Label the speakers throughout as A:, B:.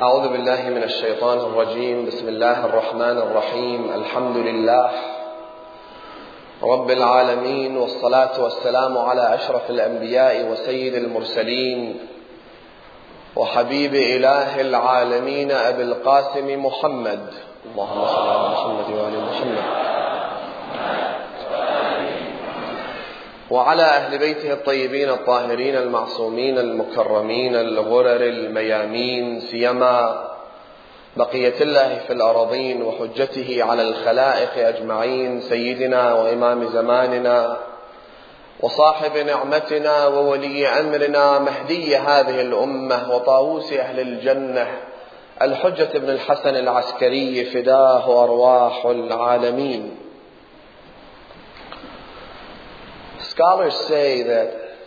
A: أعوذ بالله من الشيطان الرجيم. بسم الله الرحمن الرحيم. الحمد لله رب العالمين، والصلاة والسلام على أشرف الأنبياء وسيد المرسلين وحبيب إله العالمين أبي القاسم محمد. اللهم صل على محمد وآل محمد وعلى أهل بيته الطيبين الطاهرين المعصومين المكرمين الغرر الميامين، سيما بقية الله في الأراضين وحجته على الخلائق أجمعين، سيدنا وإمام زماننا وصاحب نعمتنا وولي أمرنا مهدي هذه الأمة وطاووس أهل الجنة الحجة بن الحسن العسكري، فداه أرواح العالمين. Scholars say that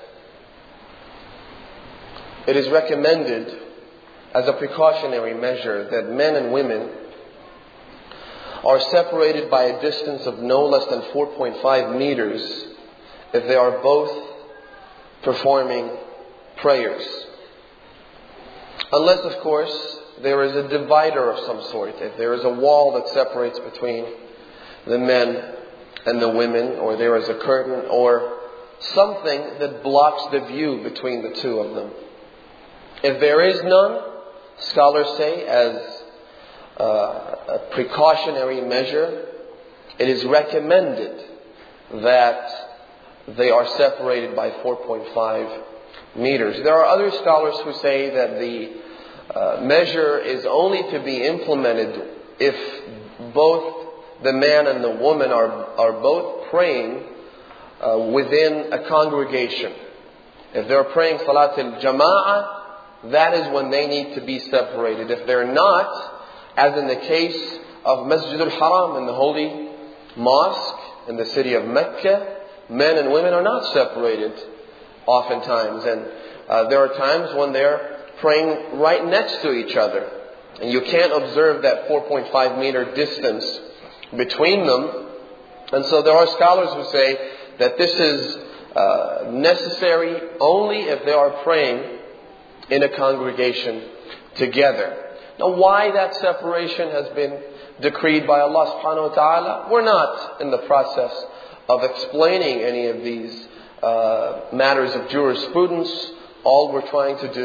A: it is recommended as a precautionary measure that men and women are separated by a distance of no less than 4.5 meters if they are both performing prayers. Unless, of course, there is a divider of some sort. If there is a wall that separates between the men and the women, or there is a curtain or something that blocks the view between the two of them. If there is none, scholars say, as a precautionary measure, it is recommended that they are separated by 4.5 meters. There are other scholars who say that the measure is only to be implemented if both the man and the woman are both praying within a congregation. If they're praying Salat al-Jama'ah, that is when they need to be separated. If they're not, as in the case of Masjid al-Haram in the holy mosque in the city of Mecca, men and women are not separated oftentimes. And there are times when they're praying right next to each other. And you can't observe that 4.5 meter distance between them. And so there are scholars who say that this is necessary only if they are praying in a congregation together. Now, why that separation has been decreed by Allah subhanahu wa ta'ala, we're not in the process of explaining any of these matters of jurisprudence. All I'm trying to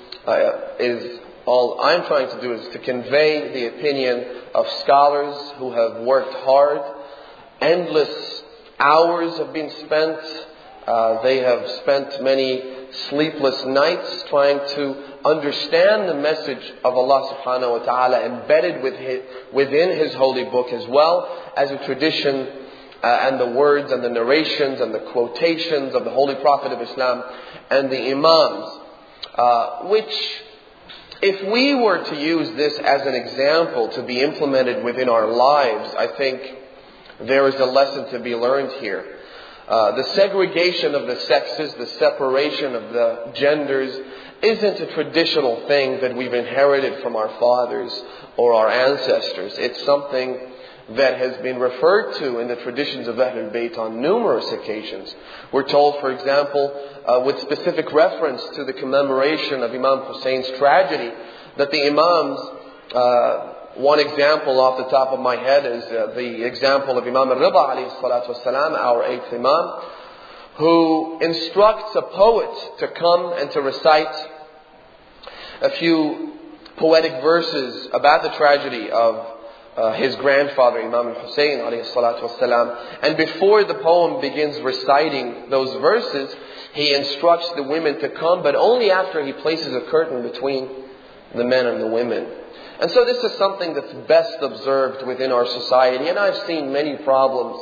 A: do is to convey the opinion of scholars who have worked hard. Endless hours have been spent. They have spent many sleepless nights trying to understand the message of Allah subhanahu wa ta'ala embedded within His holy book, as well as the tradition and the words and the narrations and the quotations of the Holy Prophet of Islam and the Imams, which, if we were to use this as an example to be implemented within our lives, I think there is a lesson to be learned here. The segregation of the sexes, the separation of the genders, isn't a traditional thing that we've inherited from our fathers or our ancestors. It's something that has been referred to in the traditions of Ahlul Bayt on numerous occasions. We're told, for example, with specific reference to the commemoration of Imam Hussein's tragedy, that the Imams, one example off the top of my head is the example of Imam al-Rida alayhi salatu wasalam, our 8th Imam, who instructs a poet to come and to recite a few poetic verses about the tragedy of his grandfather, Imam al-Hussein alayhi salatu wasalam. And before the poem begins reciting those verses, he instructs the women to come, but only after he places a curtain between the men and the women. And so this is something that's best observed within our society. And I've seen many problems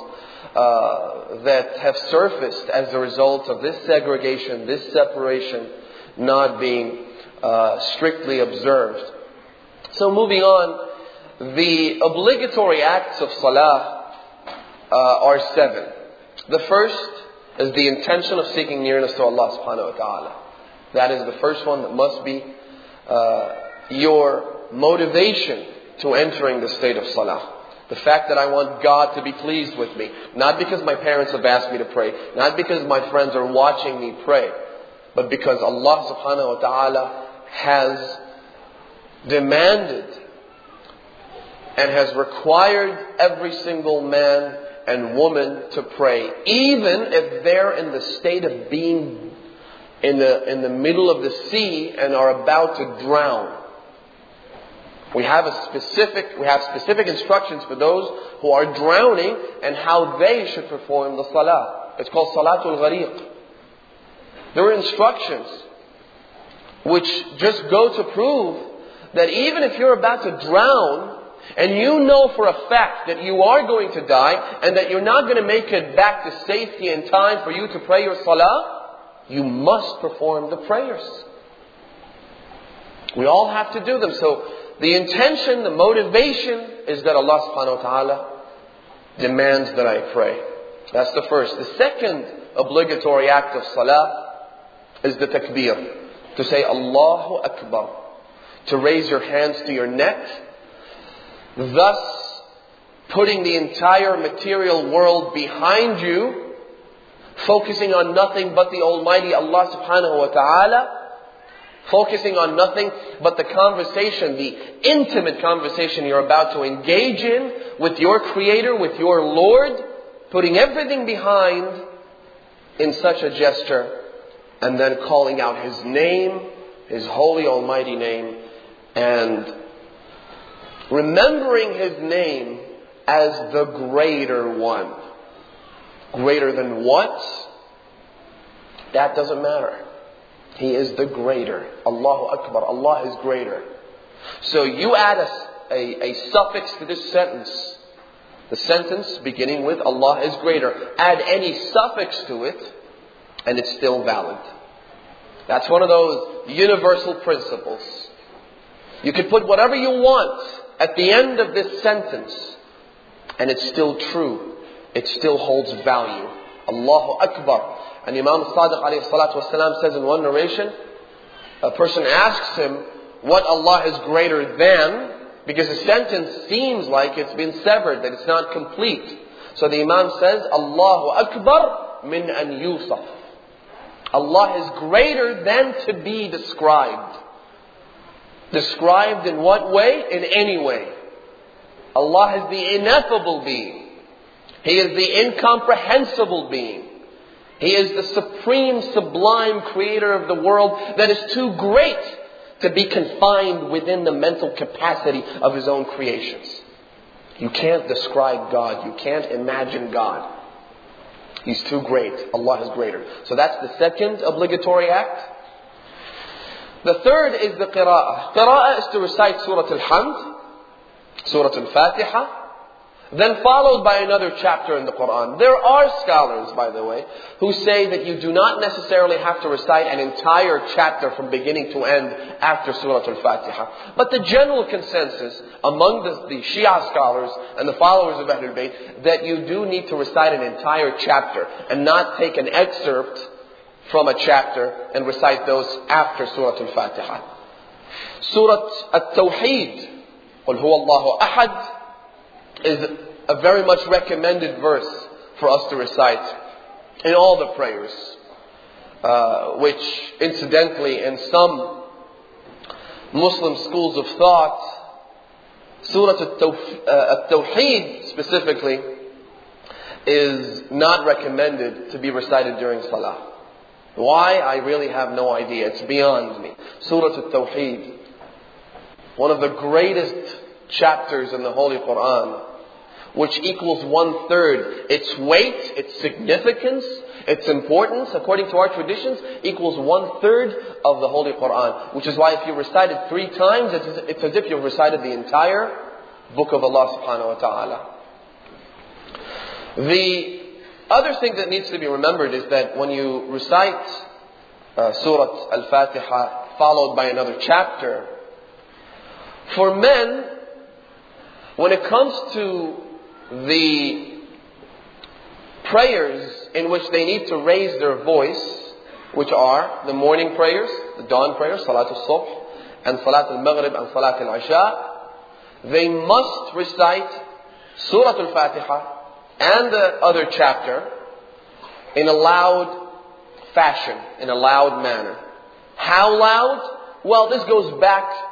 A: that have surfaced as a result of this segregation, this separation not being strictly observed. So moving on, the obligatory acts of salah are 7. The first is the intention of seeking nearness to Allah subhanahu wa ta'ala. That is the first one that must be your motivation to entering the state of salah. The fact that I want God to be pleased with me. Not because my parents have asked me to pray. Not because my friends are watching me pray. But because Allah subhanahu wa ta'ala has demanded and has required every single man and woman to pray, even if they're in the state of being in the middle of the sea and are about to drown. We have specific instructions for those who are drowning and how they should perform the salah. It's called Salatul Ghariq. There are instructions which just go to prove that even if you're about to drown and you know for a fact that you are going to die and that you're not going to make it back to safety in time for you to pray your salah, you must perform the prayers. We all have to do them. So the intention, the motivation is that Allah subhanahu wa ta'ala demands that I pray. That's the first. The second obligatory act of salah is the takbir. To say Allahu Akbar. To raise your hands to your neck. Thus putting the entire material world behind you. Focusing on nothing but the Almighty Allah subhanahu wa ta'ala. Focusing on nothing but the conversation, the intimate conversation you're about to engage in with your Creator, with your Lord, putting everything behind in such a gesture, and then calling out His name, His holy almighty name, and remembering His name as the greater one. Greater than what? That doesn't matter. He is the greater. Allahu Akbar. Allah is greater. So you add a suffix to this sentence. The sentence beginning with Allah is greater. Add any suffix to it and it's still valid. That's one of those universal principles. You could put whatever you want at the end of this sentence and it's still true. It still holds value. Allahu Akbar. And Imam Sadiq alayhi salatu wasalam says in one narration, a person asks him what Allah is greater than, because the sentence seems like it's been severed, that it's not complete. So the Imam says, Allahu Akbar min an yusaf. Allah is greater than to be described. Described in what way? In any way. Allah is the ineffable being. He is the incomprehensible being. He is the supreme, sublime creator of the world that is too great to be confined within the mental capacity of His own creations. You can't describe God. You can't imagine God. He's too great. Allah is greater. So that's the second obligatory act. The third is the qira'ah. Qira'ah is to recite Surah Al-Hamd, Surah Al-Fatiha, then followed by another chapter in the Quran. There are scholars, by the way, who say that you do not necessarily have to recite an entire chapter from beginning to end after Surah Al-Fatiha. But the general consensus among the Shia scholars and the followers of Ahlul Bayt, that you do need to recite an entire chapter and not take an excerpt from a chapter and recite those after Surah Al-Fatiha. Surah At-Tawheed, Qul Huwa Allahu Ahad, is a very much recommended verse for us to recite in all the prayers, which incidentally in some Muslim schools of thought, Surah At-Tawheed specifically is not recommended to be recited during Salah. Why? I really have no idea. It's beyond me. Surah At-Tawheed, one of the greatest chapters in the Holy Quran, which equals 1/3. Its weight, its significance, its importance, according to our traditions, equals 1/3 of the Holy Quran. Which is why if you recite it 3 times, it's as if you've recited the entire book of Allah subhanahu wa ta'ala. The other thing that needs to be remembered is that when you recite Surah Al-Fatiha followed by another chapter, for men, when it comes to the prayers in which they need to raise their voice, which are the morning prayers, the dawn prayers, Salatul Subh, and Salatul Maghrib and Salatul Isha, they must recite Surah Al-Fatiha and the other chapter in a loud fashion, in a loud manner. How loud? Well, this goes back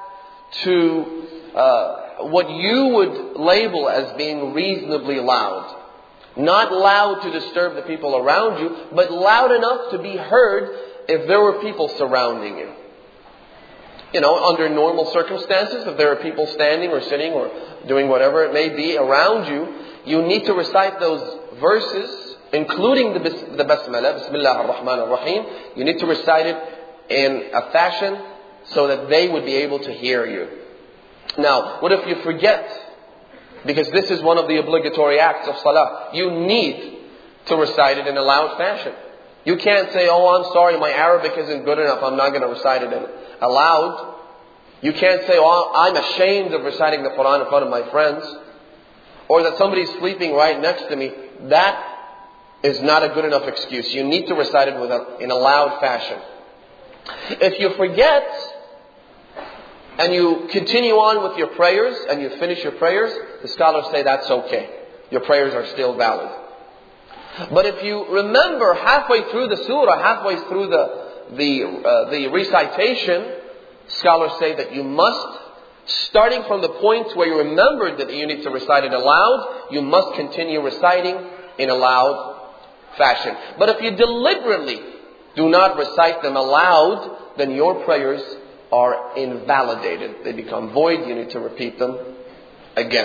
A: to what you would label as being reasonably loud. Not loud to disturb the people around you, but loud enough to be heard if there were people surrounding you. Under normal circumstances, if there are people standing or sitting or doing whatever it may be around you, you need to recite those verses, including the Basmala, Bismillah ar-Rahman ar-Rahim. You need to recite it in a fashion so that they would be able to hear you. Now, what if you forget? Because this is one of the obligatory acts of Salah. You need to recite it in a loud fashion. You can't say, "Oh, I'm sorry, my Arabic isn't good enough, I'm not going to recite it aloud." You can't say, "Oh, I'm ashamed of reciting the Quran in front of my friends." Or that somebody's sleeping right next to me. That is not a good enough excuse. You need to recite it in a loud fashion. If you forget and you continue on with your prayers and you finish your prayers, the scholars say that's okay. Your prayers are still valid. But if you remember halfway through the surah, halfway through the recitation, scholars say that you must, starting from the point where you remembered that you need to recite it aloud, you must continue reciting in a loud fashion. But if you deliberately do not recite them aloud, then your prayers are invalidated. They become void. You need to repeat them again.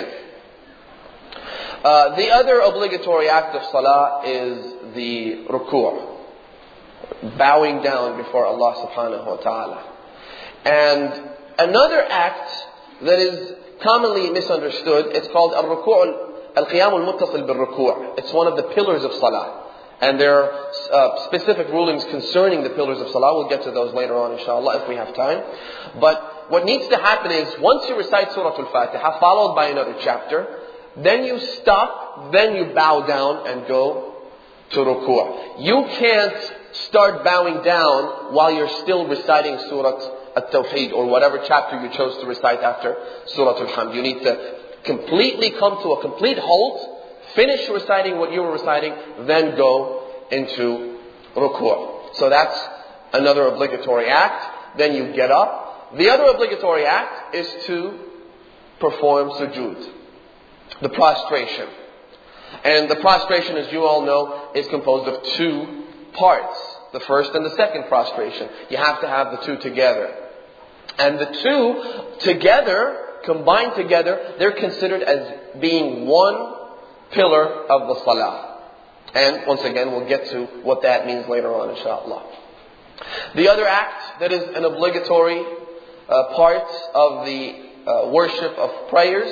A: The other obligatory act of Salah is the ruku', bowing down before Allah subhanahu wa ta'ala. And another act that is commonly misunderstood, it's called al-qiyam al-muttasil bil-ruku'. It's one of the pillars of Salah. And there are specific rulings concerning the pillars of Salah. We'll get to those later on, inshallah, if we have time. But what needs to happen is, once you recite Surah Al-Fatiha, followed by another chapter, then you stop, then you bow down and go to ruku'. You can't start bowing down while you're still reciting Surah At-Tawheed or whatever chapter you chose to recite after Surah Al-Hamd. You need to completely come to a complete halt, finish reciting what you were reciting, then go into ruku'. So that's another obligatory act. Then you get up. The other obligatory act is to perform sujood, the prostration. And the prostration, as you all know, is composed of two parts. The first and the second prostration. You have to have the two together. And the two together, combined together, they're considered as being one pillar of the Salah. And once again, we'll get to what that means later on, inshallah. The other act that is an obligatory part of the worship of prayers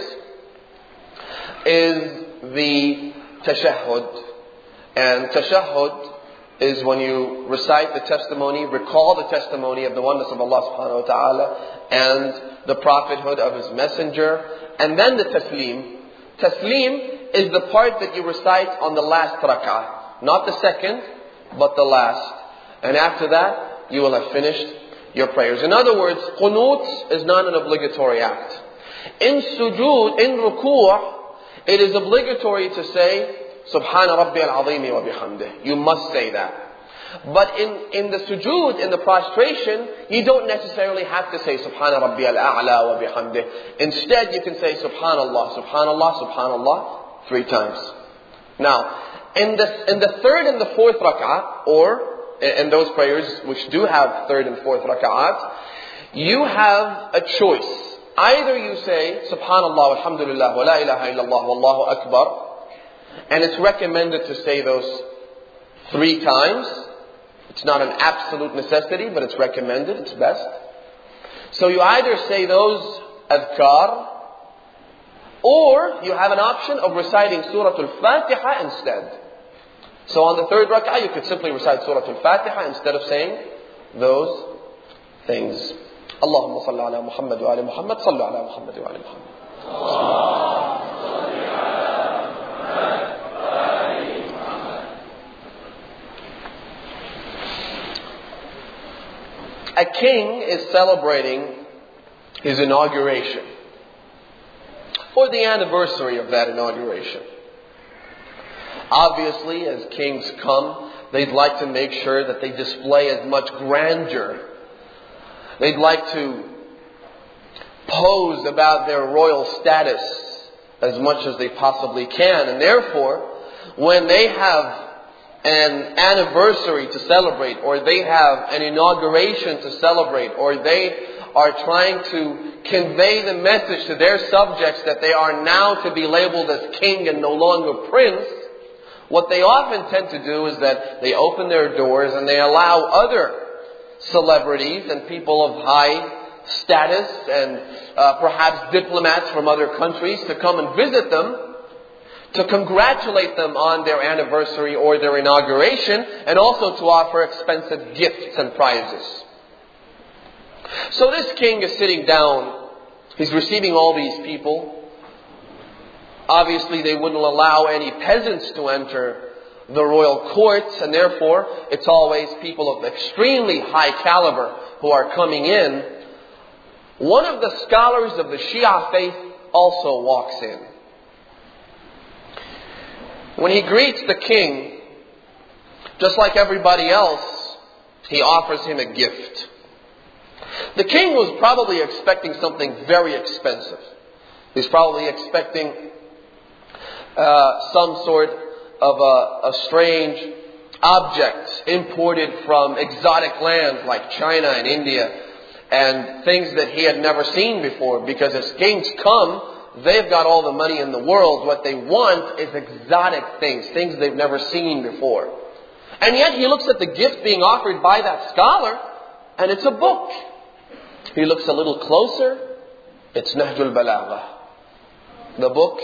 A: is the tashahhud. And tashahhud is when you recite the testimony, recall the testimony of the oneness of Allah subhanahu wa ta'ala and the prophethood of His messenger, and then the taslim. Taslim is the part that you recite on the last rak'ah. Not the second, but the last. And after that, you will have finished your prayers. In other words, qunut is not an obligatory act. In sujood, in ruku', it is obligatory to say, Subhana Rabbi al-Azimi wa bihamdih. You must say that. But in the sujood, in the prostration, you don't necessarily have to say Subhana Rabbi al-A'la wa bihamdih. Instead, you can say Subhanallah, Subhanallah, Subhanallah 3 times. Now, in the third and the fourth rak'ah, or in those prayers which do have third and fourth rak'ahs, you have a choice. Either you say Subhanallah, Alhamdulillah, wa la ilaha illallah, wallahu akbar, and it's recommended to say those 3 times. It's not an absolute necessity, but it's recommended, it's best. So you either say those adhkar, or you have an option of reciting Surah Al-Fatiha instead. So on the third rak'ah, you could simply recite Surah Al-Fatiha instead of saying those things. Allahumma salli ala Muhammad wa ala Muhammad, salli ala Muhammad wa ala Muhammad. A king is celebrating his inauguration, or the anniversary of that inauguration. Obviously, as kings come, they'd like to make sure that they display as much grandeur. They'd like to pose about their royal status as much as they possibly can. And therefore, when they have an anniversary to celebrate, or they have an inauguration to celebrate, or they are trying to convey the message to their subjects that they are now to be labeled as king and no longer prince, what they often tend to do is that they open their doors and they allow other celebrities and people of high status and perhaps diplomats from other countries to come and visit them, to congratulate them on their anniversary or their inauguration, and also to offer expensive gifts and prizes. So this king is sitting down. He's receiving all these people. Obviously, they wouldn't allow any peasants to enter the royal courts, and therefore, it's always people of extremely high caliber who are coming in. One of the scholars of the Shia faith also walks in. When he greets the king, just like everybody else, he offers him a gift. The king was probably expecting something very expensive. He's probably expecting some sort of a strange object imported from exotic lands like China and India, and things that he had never seen before. Because as kings come, they've got all the money in the world. What they want is exotic things, things they've never seen before. And yet he looks at the gift being offered by that scholar, and it's a book. He looks a little closer. It's Nahjul Balagha. The book,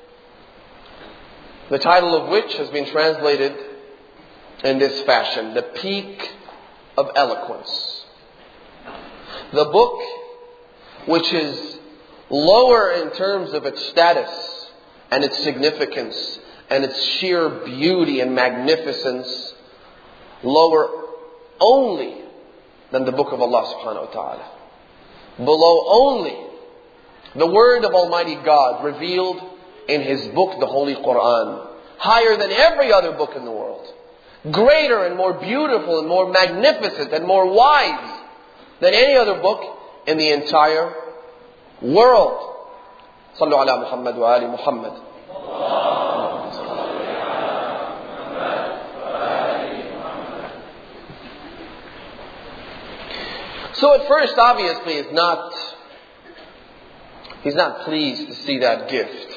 A: the title of which has been translated in this fashion: The Peak of Eloquence. The book, which is lower in terms of its status and its significance and its sheer beauty and magnificence, lower only than the book of Allah subhanahu wa ta'ala. Below only the word of Almighty God revealed in His book, the Holy Quran. Higher than every other book in the world. Greater and more beautiful and more magnificent and more wise than any other book in the entire world. Sallu ala Muhammad wa ali Muhammad. So at first, obviously, he's not pleased to see that gift.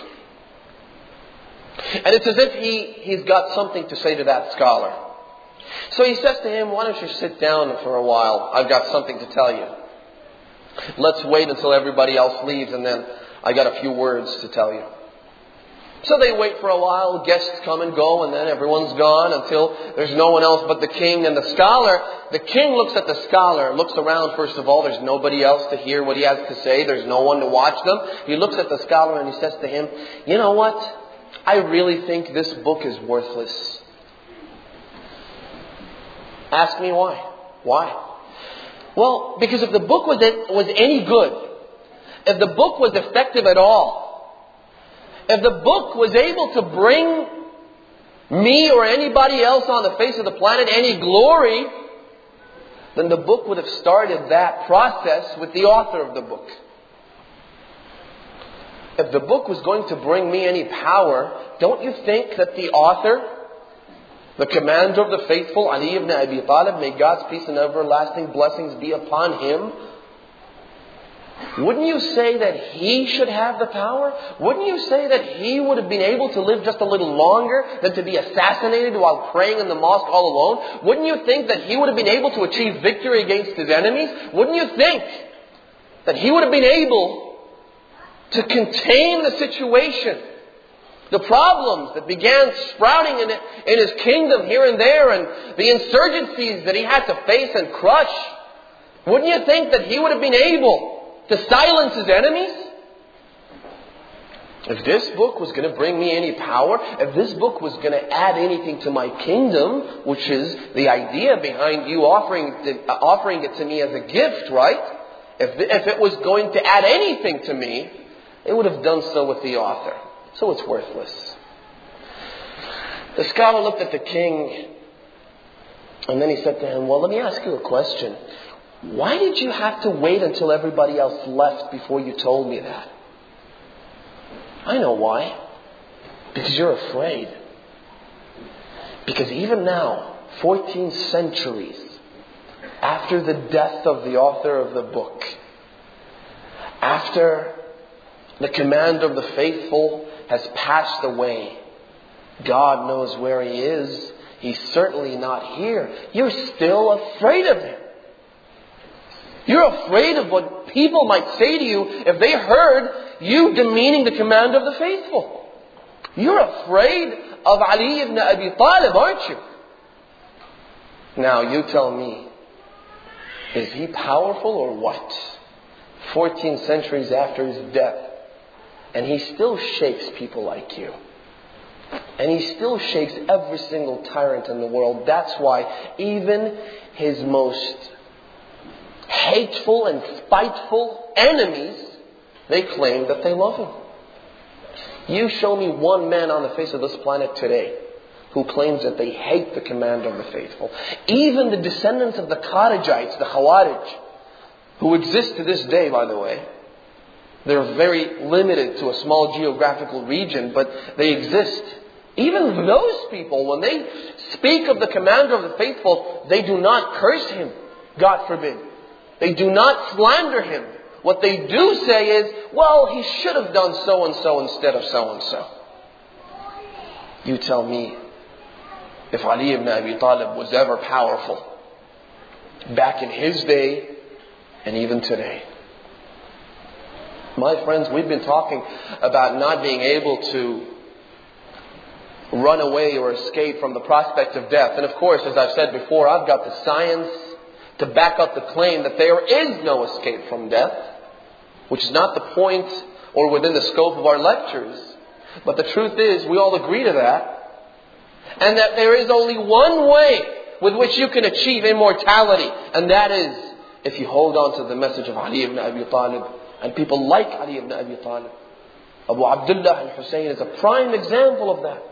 A: And it's as if he's got something to say to that scholar. So he says to him, "Why don't you sit down for a while? I've got something to tell you. Let's wait until everybody else leaves, and then I got a few words to tell you." So they wait for a while, guests come and go, and then everyone's gone until there's no one else but the king and the scholar. The king looks at the scholar, looks around first of all. There's nobody else to hear what he has to say. There's no one to watch them. He looks at the scholar and he says to him, "You know what? I really think this book is worthless." Ask me why. Why? Well, because if the book was any good, if the book was effective at all, if the book was able to bring me or anybody else on the face of the planet any glory, then the book would have started that process with the author of the book. If the book was going to bring me any power, don't you think that the author, the commander of the faithful, Ali ibn Abi Talib, may God's peace and everlasting blessings be upon him, wouldn't you say that he should have the power? Wouldn't you say that he would have been able to live just a little longer than to be assassinated while praying in the mosque all alone? Wouldn't you think that he would have been able to achieve victory against his enemies? Wouldn't you think that he would have been able to contain the situation, the problems that began sprouting in his kingdom here and there, and the insurgencies that he had to face and crush? Wouldn't you think that he would have been able to silence his enemies? If this book was going to bring me any power, if this book was going to add anything to my kingdom, which is the idea behind you offering it to me as a gift, right? If it was going to add anything to me, it would have done so with the author. So it's worthless. The scholar looked at the king, and then he said to him, "Well, let me ask you a question. why did you have to wait until everybody else left before you told me that? I know why. Because you're afraid. Because even now, 14 centuries after the death of the author of the book, after the commander of the faithful has passed away, God knows where He is. He's certainly not here. You're still afraid of Him. You're afraid of what people might say to you if they heard you demeaning the commander of the faithful. You're afraid of Ali ibn Abi Talib, aren't you? Now you tell me, is he powerful or what? 14 centuries after his death, and he still shakes people like you. And he still shakes every single tyrant in the world. That's why even his most hateful and spiteful enemies, they claim that they love him. You show me one man on the face of this planet today who claims that they hate the commander of the faithful. Even the descendants of the Kharijites, the Khawarij, who exist to this day, by the way. They're very limited to a small geographical region, but they exist. Even those people, when they speak of the commander of the faithful, they do not curse him, God forbid. They do not slander him. What they do say is, well, he should have done so and so instead of so and so. You tell me, if Ali ibn Abi Talib was ever powerful, back in his day and even today. My friends, we've been talking about not being able to run away or escape from the prospect of death. And of course, as I've said before, I've got the science to back up the claim that there is no escape from death, which is not the point or within the scope of our lectures. But the truth is, we all agree to that. And that there is only one way with which you can achieve immortality. And that is if you hold on to the message of Ali ibn Abi Talib and people like Ali ibn Abi Talib. Abu Abdullah al-Hussein is a prime example of that.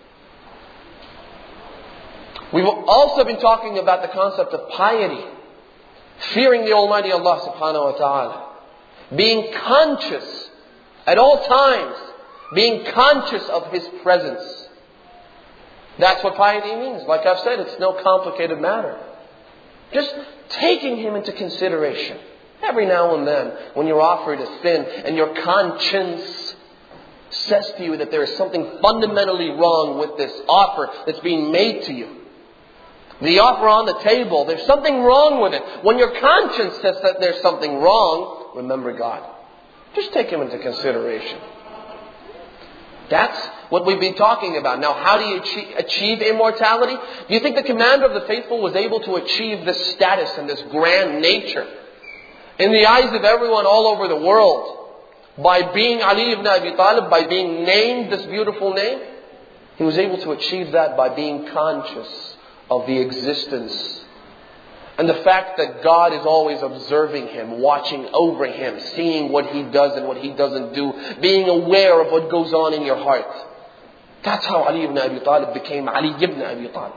A: We've also been talking about the concept of piety. Fearing the Almighty Allah subhanahu wa ta'ala. Being conscious at all times. Being conscious of His presence. That's what piety means. Like I've said, it's no complicated matter. Just taking Him into consideration. Every now and then, when you're offered a sin and your conscience says to you that there is something fundamentally wrong with this offer that's being made to you. The offer on the table, there's something wrong with it. When your conscience says that there's something wrong, remember God. Just take Him into consideration. That's what we've been talking about. Now, how do you achieve immortality? Do you think the commander of the faithful was able to achieve this status and this grand nature in the eyes of everyone all over the world by being Ali ibn Abi Talib, by being named this beautiful name? He was able to achieve that by being conscious of the existence and the fact that God is always observing him, watching over him, seeing what he does and what he doesn't do, being aware of what goes on in your heart. That's how Ali ibn Abi Talib became Ali ibn Abi Talib.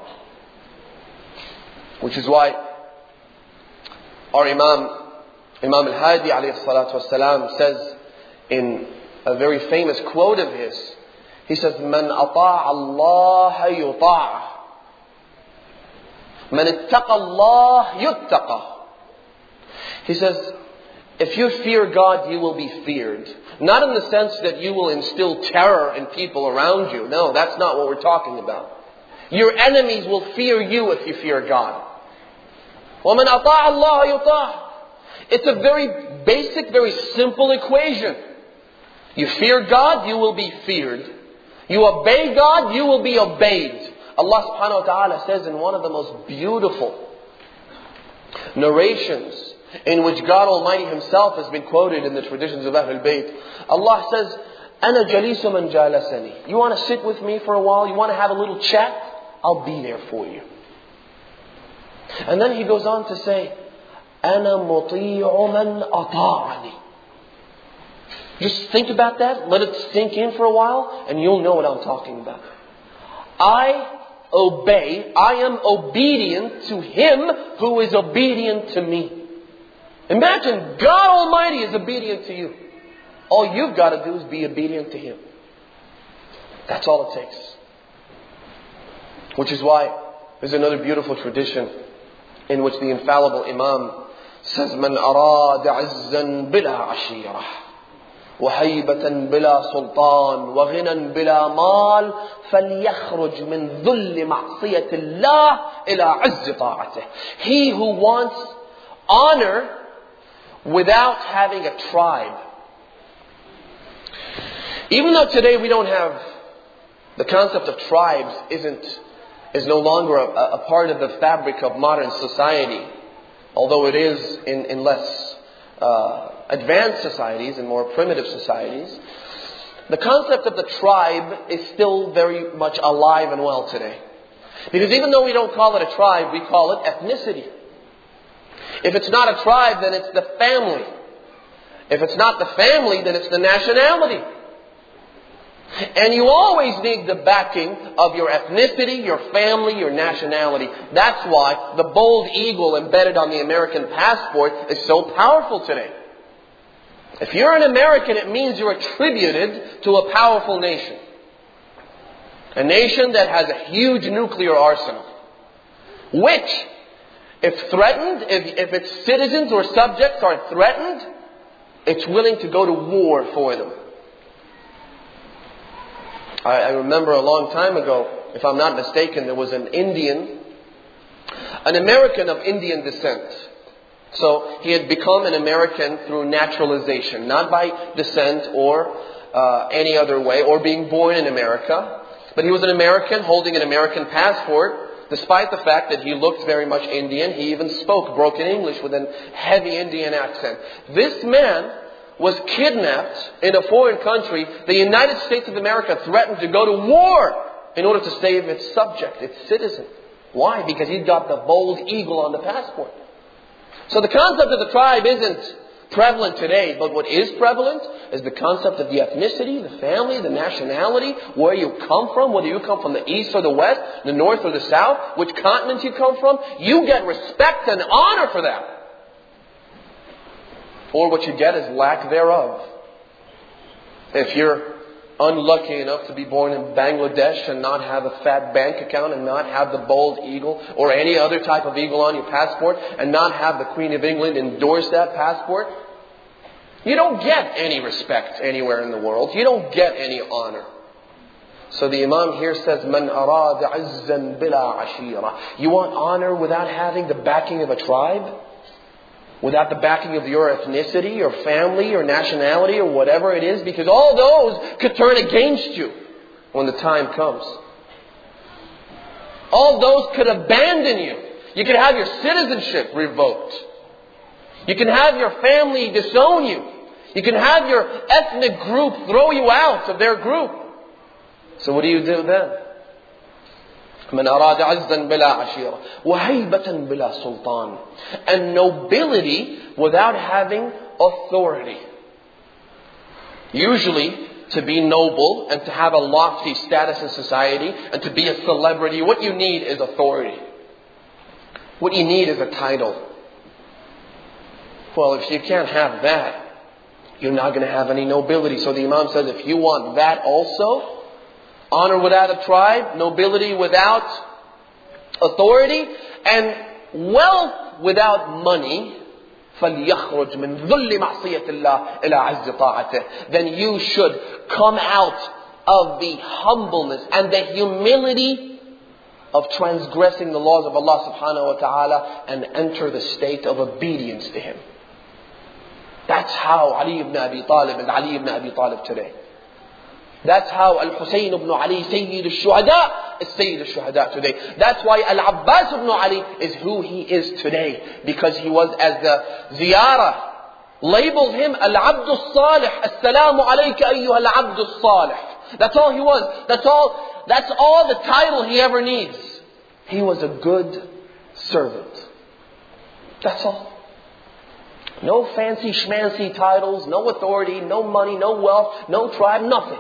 A: Which is why our Imam al-Hadi alayhi salatu wasalam says in a very famous quote of his, he says, "Man ata'a Allah yuta'a. Man ittaqa Allah yuttaqa." He says, if you fear God, you will be feared. Not in the sense that you will instill terror in people around you. No, that's not what we're talking about. Your enemies will fear you if you fear God. وَمَنْ أَطَاعَ اللَّهَ يُطَاعَ. It's a very basic, very simple equation. You fear God, you will be feared. You obey God, you will be obeyed. Allah subhanahu wa ta'ala says in one of the most beautiful narrations in which God Almighty Himself has been quoted in the traditions of Ahlul Bayt. Allah says, "Ana jalisu man jalasani." You want to sit with me for a while? You want to have a little chat? I'll be there for you. And then He goes on to say, "Ana muti'u man ata'ani." Just think about that. Let it sink in for a while and you'll know what I'm talking about. I am obedient to Him who is obedient to me. Imagine God Almighty is obedient to you. All you've got to do is be obedient to Him. That's all it takes. Which is why there's another beautiful tradition in which the infallible Imam says, "Man arad izzan bila ashira, wa haybatan bila sultan, wa ghinan bila mal, falyakhruj min dhull ma'siyati Allah ila izz ta'atih." He who wants honor without having a tribe. Even though today we don't have the concept of tribes is no longer a part of the fabric of modern society, although it is in less advanced societies and more primitive societies, the concept of the tribe is still very much alive and well today. Because even though we don't call it a tribe, we call it ethnicity. If it's not a tribe, then it's the family. If it's not the family, then it's the nationality. And you always need the backing of your ethnicity, your family, your nationality. That's why the bold eagle embedded on the American passport is so powerful today. If you're an American, it means you're attributed to a powerful nation. A nation that has a huge nuclear arsenal. Which, if threatened, if its citizens or subjects are threatened, it's willing to go to war for them. I remember a long time ago, if I'm not mistaken, there was an American of Indian descent. So he had become an American through naturalization, not by descent or any other way, or being born in America. But he was an American holding an American passport, despite the fact that he looked very much Indian. He even spoke broken English with a heavy Indian accent. This man was kidnapped in a foreign country. The United States of America threatened to go to war in order to save its subject, its citizen. Why? Because he'd got the bold eagle on the passport. So the concept of the tribe isn't prevalent today, but what is prevalent is the concept of the ethnicity, the family, the nationality, where you come from, whether you come from the east or the west, the north or the south, which continent you come from. You get respect and honor for that. Or what you get is lack thereof. If you're unlucky enough to be born in Bangladesh and not have a fat bank account and not have the bold eagle or any other type of eagle on your passport and not have the Queen of England endorse that passport, you don't get any respect anywhere in the world. You don't get any honor. So the Imam here says, "Man arad izzan bila ashira." You want honor without having the backing of a tribe? Without the backing of your ethnicity, your family, your nationality, or whatever it is, because all those could turn against you when the time comes. All those could abandon you. You could have your citizenship revoked. You can have your family disown you. You can have your ethnic group throw you out of their group. So what do you do then? من أراد عزا بلا عشيرة وهيبة بلا سلطان. And nobility without having authority. Usually, to be noble and to have a lofty status in society and to be a celebrity, what you need is authority. What you need is a title. Well, if you can't have that, you're not going to have any nobility. So the Imam says, if you want that also, honor without a tribe, nobility without authority, and wealth without money, فَلْيَخْرُجْ مِنْ ذُلِّ مَعْصِيَةِ اللَّهِ إِلَىٰ عَزِّ طَاعَتِهِ. Then you should come out of the humbleness and the humility of transgressing the laws of Allah subhanahu wa ta'ala and enter the state of obedience to Him. That's how Ali ibn Abi Talib is Ali ibn Abi Talib today. That's how Al-Husayn ibn Ali, Sayyid al-Shuhada, is Sayyid al-Shuhada today. That's why Al-Abbas ibn Ali is who he is today. Because he was, as the Ziyarah labeled him, Al-Abd al-Salih. As-salamu alayka ayyuha al-Abd al-Salih. That's all he was. That's all the title he ever needs. He was a good servant. That's all. No fancy schmancy titles, no authority, no money, no wealth, no tribe, nothing.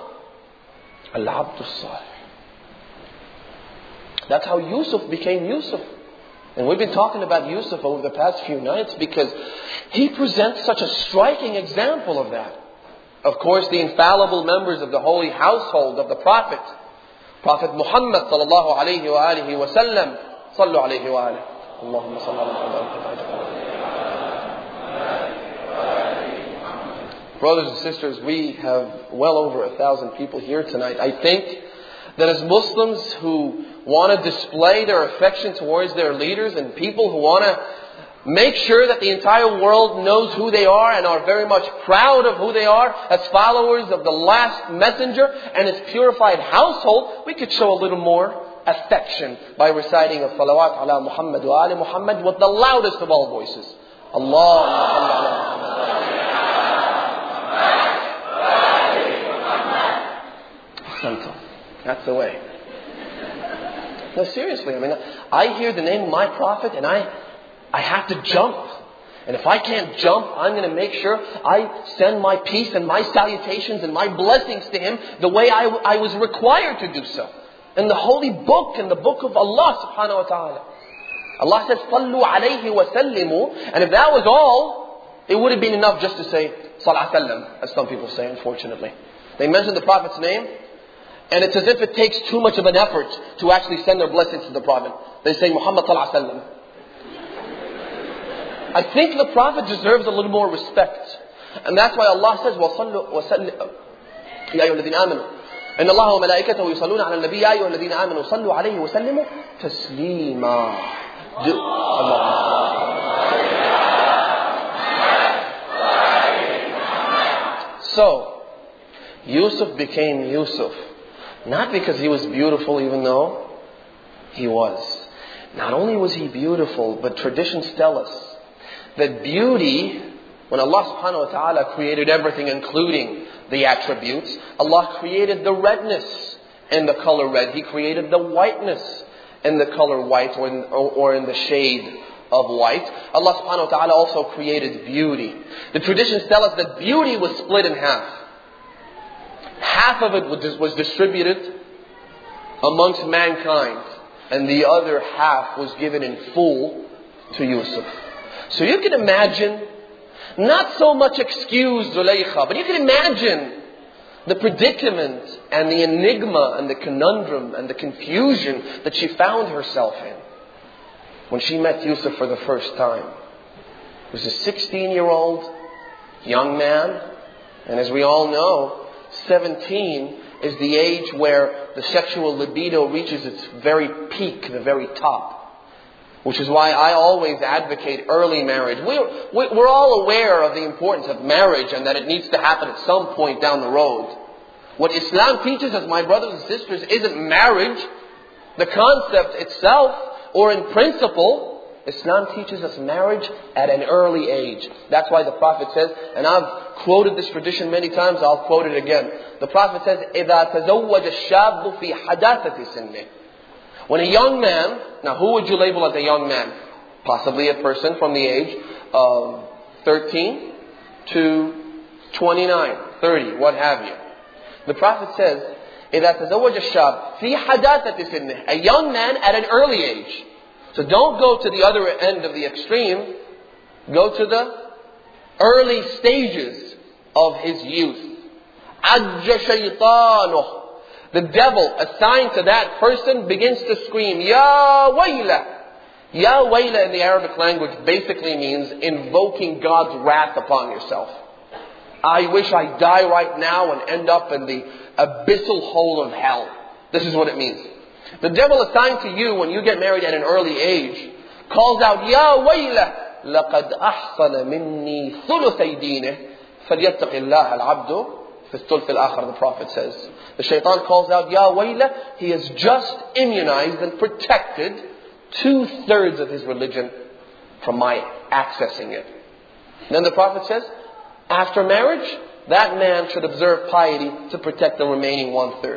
A: Al-Abd al-Salih. That's how Yusuf became Yusuf. And we've been talking about Yusuf over the past few nights because he presents such a striking example of that. Of course, the infallible members of the holy household of the Prophet Muhammad sallallahu alayhi wa alihi wa sallam. Sallu alayhi wa alihi. Allahumma salli ala Muhammad. Brothers and sisters, we have well over 1,000 people here tonight. I think that as Muslims who want to display their affection towards their leaders and people who want to make sure that the entire world knows who they are and are very much proud of who they are as followers of the last messenger and his purified household, we could show a little more affection by reciting a salawat ala Muhammad wa ali Muhammad with the loudest of all voices. Allahumma Muhammad. That's the way. No, seriously, I hear the name of my Prophet and I have to jump. And if I can't jump, I'm going to make sure I send my peace and my salutations and my blessings to him the way I was required to do so. In the holy book, in the book of Allah subhanahu wa ta'ala. Allah says, Sallu alayhi wa sallimu. And if that was all, it would have been enough just to say, Salah sallam, as some people say, unfortunately. They mention the Prophet's name, and it's as if it takes too much of an effort to actually send their blessings to the Prophet. They say, Muhammad sallallahu alayhi wa sallam. I think the Prophet deserves a little more respect. And that's why Allah says, وَصَلُّوا وَسَلِّمُوا يَا أَيُّهَا الَّذِينَ آمَنُوا إِنَّ اللَّهَ وَمَلَائِكَتَهُ يُصَلُّونَ عَلَى النَّبِيِّ يَا أَيُّهَا الَّذِينَ آمَنُوا صَلُّوا عَلَيْهِ وَسَلِّمُوا تَسْلِيمًا. So, Yusuf became Yusuf. Not because he was beautiful, even though he was. Not only was he beautiful, but traditions tell us that beauty, when Allah subhanahu wa ta'ala created everything, including the attributes, Allah created the redness in the color red. He created the whiteness in the color white, or in the shade of white. Allah subhanahu wa ta'ala also created beauty. The traditions tell us that beauty was split in half. Half of it was distributed amongst mankind, and the other half was given in full to Yusuf. So you can imagine, not so much excuse Zulaykha, but you can imagine the predicament and the enigma and the conundrum and the confusion that she found herself in when she met Yusuf for the first time. He was a 16-year-old young man, and as we all know, 17 is the age where the sexual libido reaches its very peak, the very top. Which is why I always advocate early marriage. We're all aware of the importance of marriage and that it needs to happen at some point down the road. What Islam teaches us, my brothers and sisters, isn't marriage, the concept itself, or in principle. Islam teaches us marriage at an early age. That's why the Prophet says, and I've quoted this tradition many times, I'll quote it again. The Prophet says, إِذَا تَزَوَّجَ الشَّابُ فِي حَدَاثَةِ سِنِّهِ. When a young man, now who would you label as a young man? Possibly a person from the age of 13 to 29, 30, what have you. The Prophet says, إِذَا تَزَوَّجَ الشَّابُ فِي حَدَاثَةِ سِنِّهِ. A young man at an early age. So don't go to the other end of the extreme. Go to the early stages of his youth. عَجَّ شَيْطَانُهُ. The devil assigned to that person begins to scream, Ya wayla. Ya wayla in the Arabic language basically means invoking God's wrath upon yourself. I wish I die right now and end up in the abyssal hole of hell. This is what it means. The devil assigned to you when you get married at an early age calls out, Ya wayla. لَقَدْ أَحْصَنَ مِنِّي ثُلُثَيْ دِينِهِ فَلْيَتَّقِ اللَّهَ الْعَبْدُ فِي الثُّلْثِ الْآخَرِ. The Prophet says. The shaitan calls out, Ya wayla. He has just immunized and protected 2/3 of his religion from my accessing it. And then the Prophet says, after marriage, that man should observe piety to protect the remaining 1/3.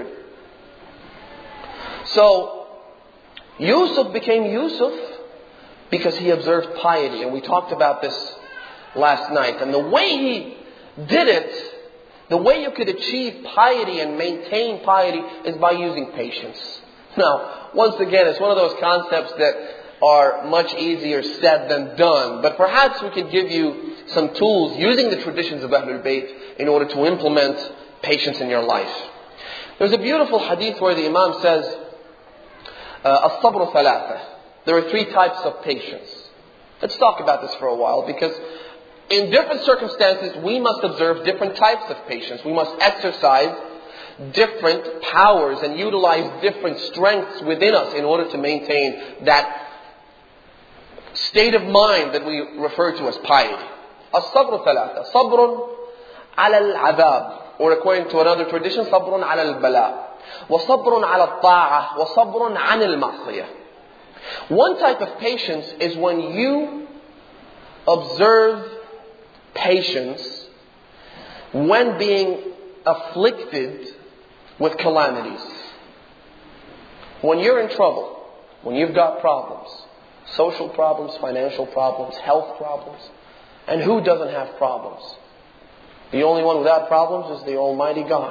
A: So, Yusuf became Yusuf because he observed piety. And we talked about this last night. And the way he did it, the way you could achieve piety and maintain piety is by using patience. Now, once again, it's one of those concepts that are much easier said than done. But perhaps we can give you some tools using the traditions of Ahlul Bayt in order to implement patience in your life. There's a beautiful hadith where the Imam says, As-sabru thalatha. There are 3 types of patience. Let's talk about this for a while, because in different circumstances we must observe different types of patience. We must exercise different powers and utilize different strengths within us in order to maintain that state of mind that we refer to as piety. As-sabru thalatha. Sabrun ala al-adab. Or according to another tradition, sabrun ala al-bala. Wa sabrun ala al-ta'ah. Wa sabrun an al-ma'siyah. One type of patience is when you observe patience when being afflicted with calamities. When you're in trouble, when you've got problems, social problems, financial problems, health problems. And who doesn't have problems? The only one without problems is the Almighty God.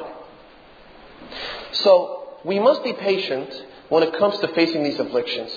A: So we must be patient when it comes to facing these afflictions.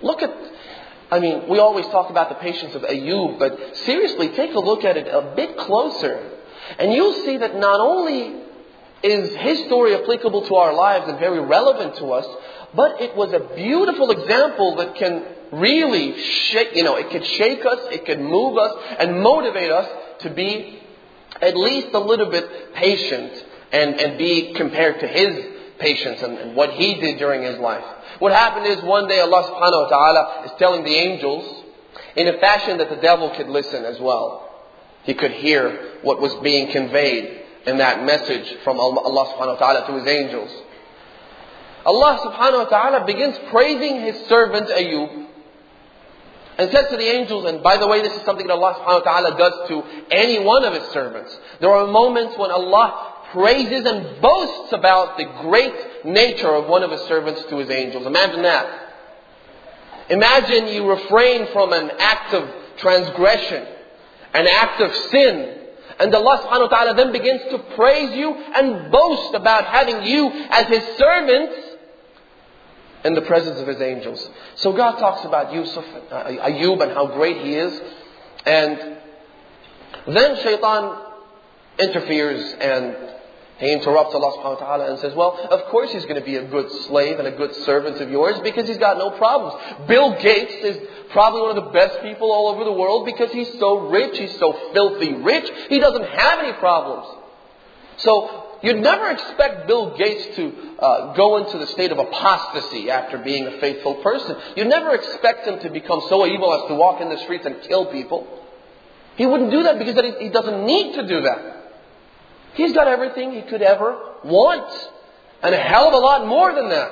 A: We always talk about the patience of Ayub, but seriously, take a look at it a bit closer. And you'll see that not only is his story applicable to our lives and very relevant to us, but it was a beautiful example that can really it could shake us, it could move us and motivate us to be at least a little bit patient and be compared to his patience and what he did during his life. What happened is one day Allah subhanahu wa ta'ala is telling the angels in a fashion that the devil could listen as well. He could hear what was being conveyed in that message from Allah subhanahu wa ta'ala to his angels. Allah subhanahu wa ta'ala begins praising his servant Ayub and says to the angels, and by the way, this is something that Allah subhanahu wa ta'ala does to any one of his servants. There are moments when Allah praises and boasts about the great nature of one of his servants to his angels. Imagine that. Imagine you refrain from an act of transgression, an act of sin, and Allah subhanahu wa ta'ala then begins to praise you and boast about having you as his servants in the presence of his angels. So God talks about Ayub and how great he is. And then Shaitan interferes and he interrupts Allah subhanahu wa ta'ala and says, well, of course he's going to be a good slave and a good servant of yours because he's got no problems. Bill Gates is probably one of the best people all over the world because he's so rich, he's so filthy rich, he doesn't have any problems. So you'd never expect Bill Gates to go into the state of apostasy after being a faithful person. You'd never expect him to become so evil as to walk in the streets and kill people. He wouldn't do that because he doesn't need to do that. He's got everything he could ever want. And a hell of a lot more than that.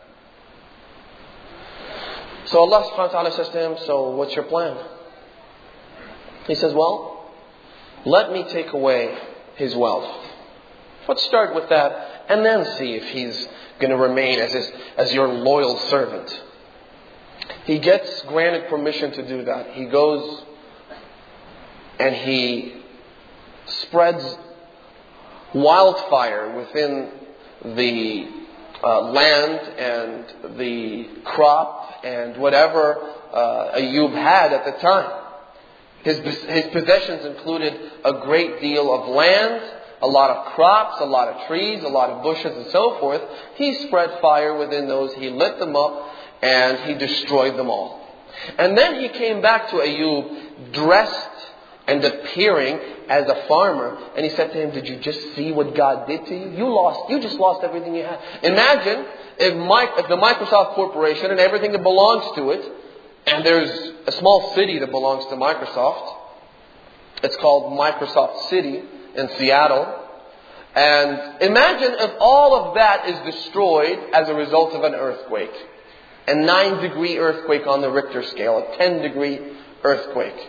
A: So Allah subhanahu wa ta'ala says to him, so what's your plan? He says, well, let me take away his wealth. Let's start with that and then see if he's going to remain as your loyal servant. He gets granted permission to do that. He goes and he spreads wildfire within the land and the crop and whatever Ayub had at the time. His possessions included a great deal of land, a lot of crops, a lot of trees, a lot of bushes and so forth. He spread fire within those, he lit them up and he destroyed them all. And then he came back to Ayub dressed and appearing as a farmer, and he said to him, did you just see what God did to you? You just lost everything you had. Imagine if the Microsoft Corporation and everything that belongs to it, and there's a small city that belongs to Microsoft. It's called Microsoft City in Seattle. And imagine if all of that is destroyed as a result of an earthquake. A 9-degree earthquake on the Richter scale, a 10-degree earthquake.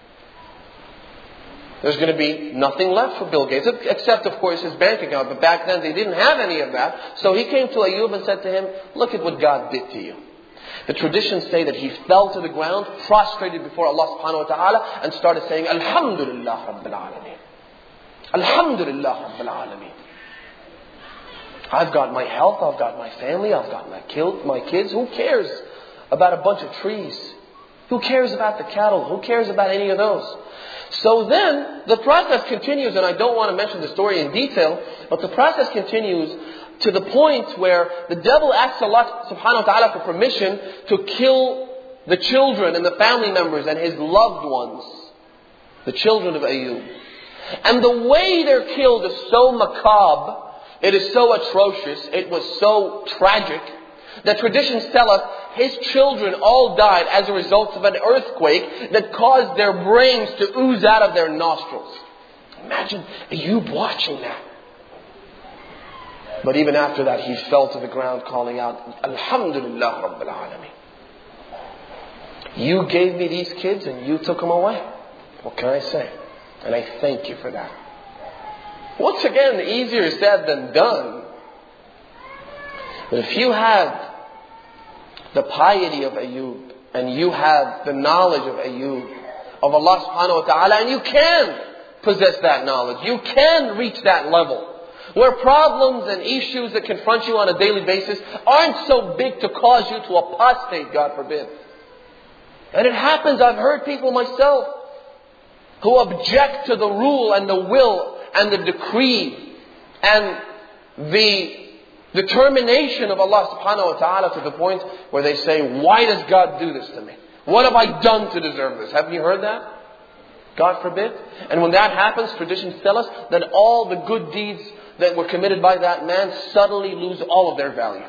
A: There's going to be nothing left for Bill Gates, except, of course, his bank account. But back then, they didn't have any of that. So he came to Ayub and said to him, look at what God did to you. The traditions say that he fell to the ground, prostrated before Allah subhanahu wa ta'ala, and started saying, Alhamdulillah Rabbil Alameen. Alhamdulillah Rabbil Alameen. I've got my health, I've got my family, I've got my kids. Who cares about a bunch of trees? Who cares about the cattle? Who cares about any of those? So then the process continues, and I don't want to mention the story in detail, but the process continues to the point where the devil asks Allah subhanahu wa ta'ala for permission to kill the children and the family members and his loved ones, the children of Ayyub. And the way they're killed is so macabre, it is so atrocious, it was so tragic, that traditions tell us his children all died as a result of an earthquake that caused their brains to ooze out of their nostrils. Imagine Ayyub watching that. But even after that, he fell to the ground calling out, Alhamdulillah Rabbil Alameen. You gave me these kids and you took them away. What can I say? And I thank you for that. Once again, easier said than done. But if you had the piety of Ayyub, and you have the knowledge of Ayyub, of Allah subhanahu wa ta'ala, and you can possess that knowledge, you can reach that level, where problems and issues that confront you on a daily basis aren't so big to cause you to apostate, God forbid. And it happens, I've heard people myself who object to the rule and the will and the decree and the determination of Allah subhanahu wa ta'ala to the point where they say, why does God do this to me? What have I done to deserve this? Haven't you heard that? God forbid. And when that happens, traditions tell us that all the good deeds that were committed by that man suddenly lose all of their value.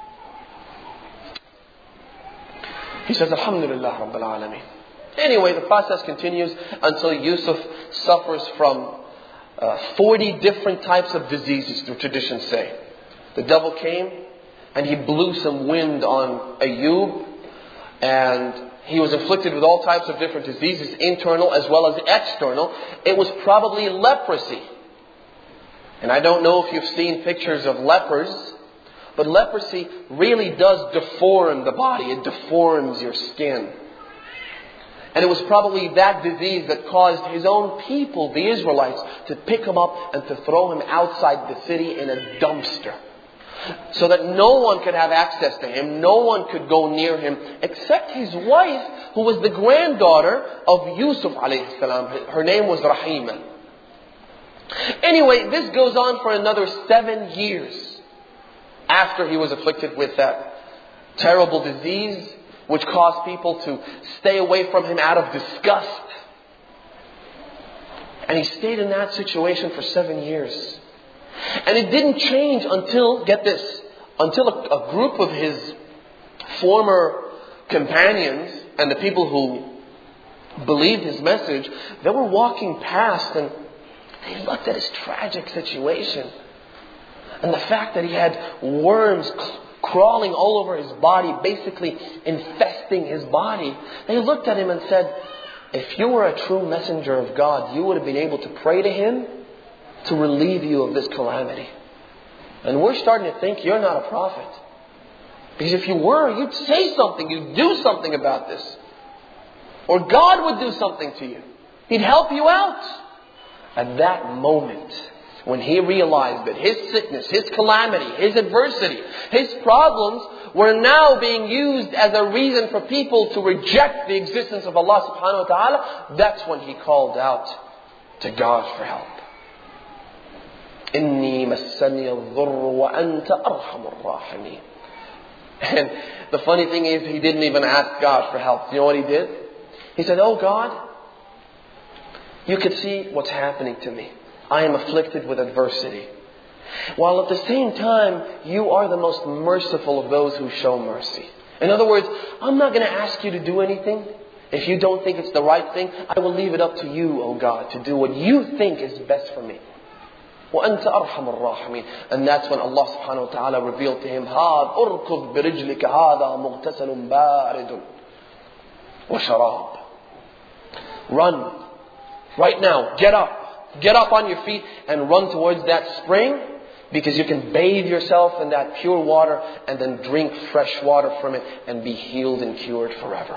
A: He says, Alhamdulillah Rabbil Alameen. Anyway, the process continues until Yusuf suffers from 40 different types of diseases, the traditions say. The devil came and he blew some wind on Ayyub, and he was afflicted with all types of different diseases, internal as well as external. It was probably leprosy. And I don't know if you've seen pictures of lepers, but leprosy really does deform the body. It deforms your skin. And it was probably that disease that caused his own people, the Israelites, to pick him up and to throw him outside the city in a dumpster. So that no one could have access to him, no one could go near him, except his wife, who was the granddaughter of Yusuf alayhi salam. Her name was Rahima. Anyway, this goes on for another 7 years after he was afflicted with that terrible disease, which caused people to stay away from him out of disgust. And he stayed in that situation for 7 years. And it didn't change until, get this, until a group of his former companions and the people who believed his message, they were walking past and they looked at his tragic situation. And the fact that he had worms crawling all over his body, basically infesting his body. They looked at him and said, if you were a true messenger of God, you would have been able to pray to him to relieve you of this calamity. And we're starting to think you're not a prophet. Because if you were, you'd say something, you'd do something about this. Or God would do something to you. He'd help you out. At that moment, when he realized that his sickness, his calamity, his adversity, his problems were now being used as a reason for people to reject the existence of Allah subhanahu wa ta'ala, that's when he called out to God for help. إِنِّي مَسَّنِيَ الضُّرُّ وَأَنْتَ أَرْحَمُ الرَّاحِمِينَ. And the funny thing is, he didn't even ask God for help. You know what he did? He said, oh God, you could see what's happening to me. I am afflicted with adversity. While at the same time, you are the most merciful of those who show mercy. In other words, I'm not going to ask you to do anything. If you don't think it's the right thing, I will leave it up to you, O God, to do what you think is best for me. وَأَنْتَ أَرْحَمُ الرَّاحِمِينَ. And that's when Allah subhanahu wa ta'ala revealed to him, هَذَا أُرْكُضْ بِرِجْلِكَ هَذَا مُغْتَسَلٌ بَارِدٌ وَشَرَابٌ. Run. Right now. Get up. Get up on your feet and run towards that spring, because you can bathe yourself in that pure water and then drink fresh water from it and be healed and cured forever.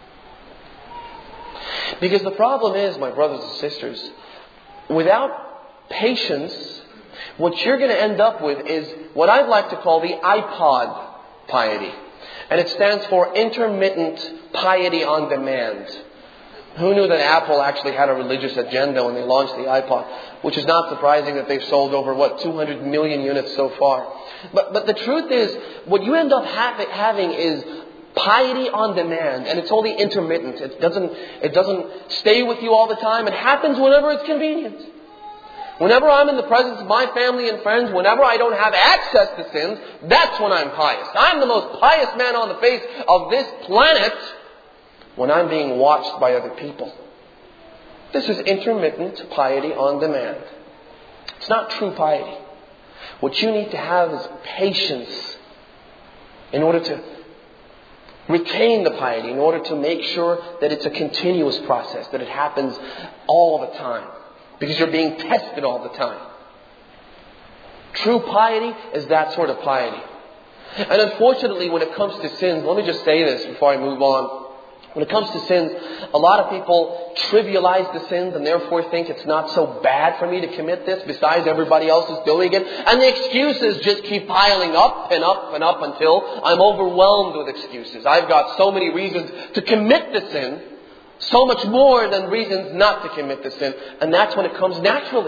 A: Because the problem is, my brothers and sisters, without patience, what you're going to end up with is what I'd like to call the iPod piety. And it stands for intermittent piety on demand. Who knew that Apple actually had a religious agenda when they launched the iPod? Which is not surprising that they've sold over, 200 million units so far. But the truth is, what you end up having is piety on demand. And it's only intermittent. It doesn't stay with you all the time. It happens whenever it's convenient. Whenever I'm in the presence of my family and friends, whenever I don't have access to sins, that's when I'm pious. I'm the most pious man on the face of this planet when I'm being watched by other people. This is intermittent piety on demand. It's not true piety. What you need to have is patience in order to retain the piety, in order to make sure that it's a continuous process, that it happens all the time. Because you're being tested all the time. True piety is that sort of piety. And unfortunately, when it comes to sins, let me just say this before I move on. When it comes to sins, a lot of people trivialize the sins and therefore think it's not so bad for me to commit this besides everybody else is doing it. And the excuses just keep piling up and up and up until I'm overwhelmed with excuses. I've got so many reasons to commit the sin. So much more than reasons not to commit the sin. And that's when it comes naturally.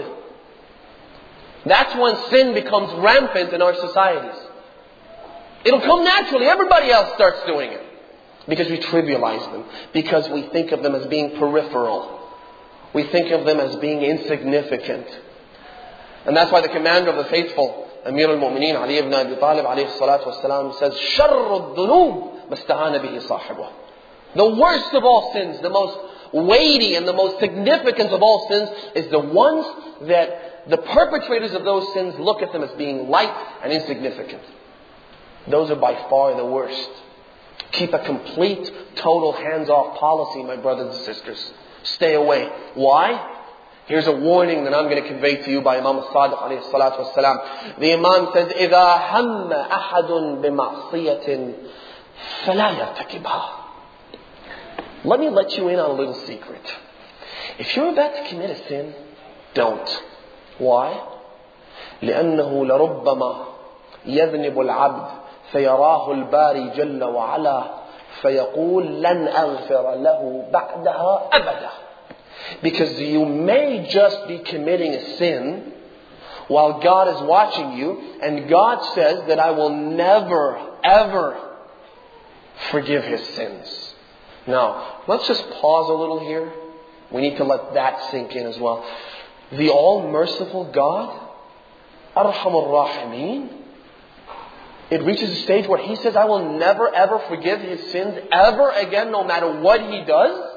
A: That's when sin becomes rampant in our societies. It'll come naturally. Everybody else starts doing it. Because we trivialize them. Because we think of them as being peripheral. We think of them as being insignificant. And that's why the commander of the faithful, Amir al-Mu'mineen, Ali ibn Abi Talib, alayhi salatu wasalam, says, شَرُّ الذُّنُوبِ مَسْتَعَانَ بِهِ صَاحِبُهُ. The worst of all sins, the most weighty and the most significant of all sins is the ones that the perpetrators of those sins look at them as being light and insignificant. Those are by far the worst. Keep a complete, total hands-off policy, my brothers and sisters. Stay away. Why? Here's a warning that I'm going to convey to you by Imam al-Sadiq alayhi salatu wasalam. The Imam says, إِذَا هَمَّ أَحَدٌ بِمَعْصِيَةٍ فَلَا يَرْتَكِبْهَا. Let me let you in on a little secret. If you're about to commit a sin, don't. Why? لأنه لربما يذنب العبد فيراه الباري جل وعلا فيقول لن أغفر له بعدها أبدا. Because you may just be committing a sin while God is watching you, and God says that I will never, ever forgive his sins. Now, let's just pause a little here. We need to let that sink in as well. The all-merciful God, Arhamur Rahimeen, it reaches a stage where he says, I will never ever forgive his sins ever again, no matter what he does.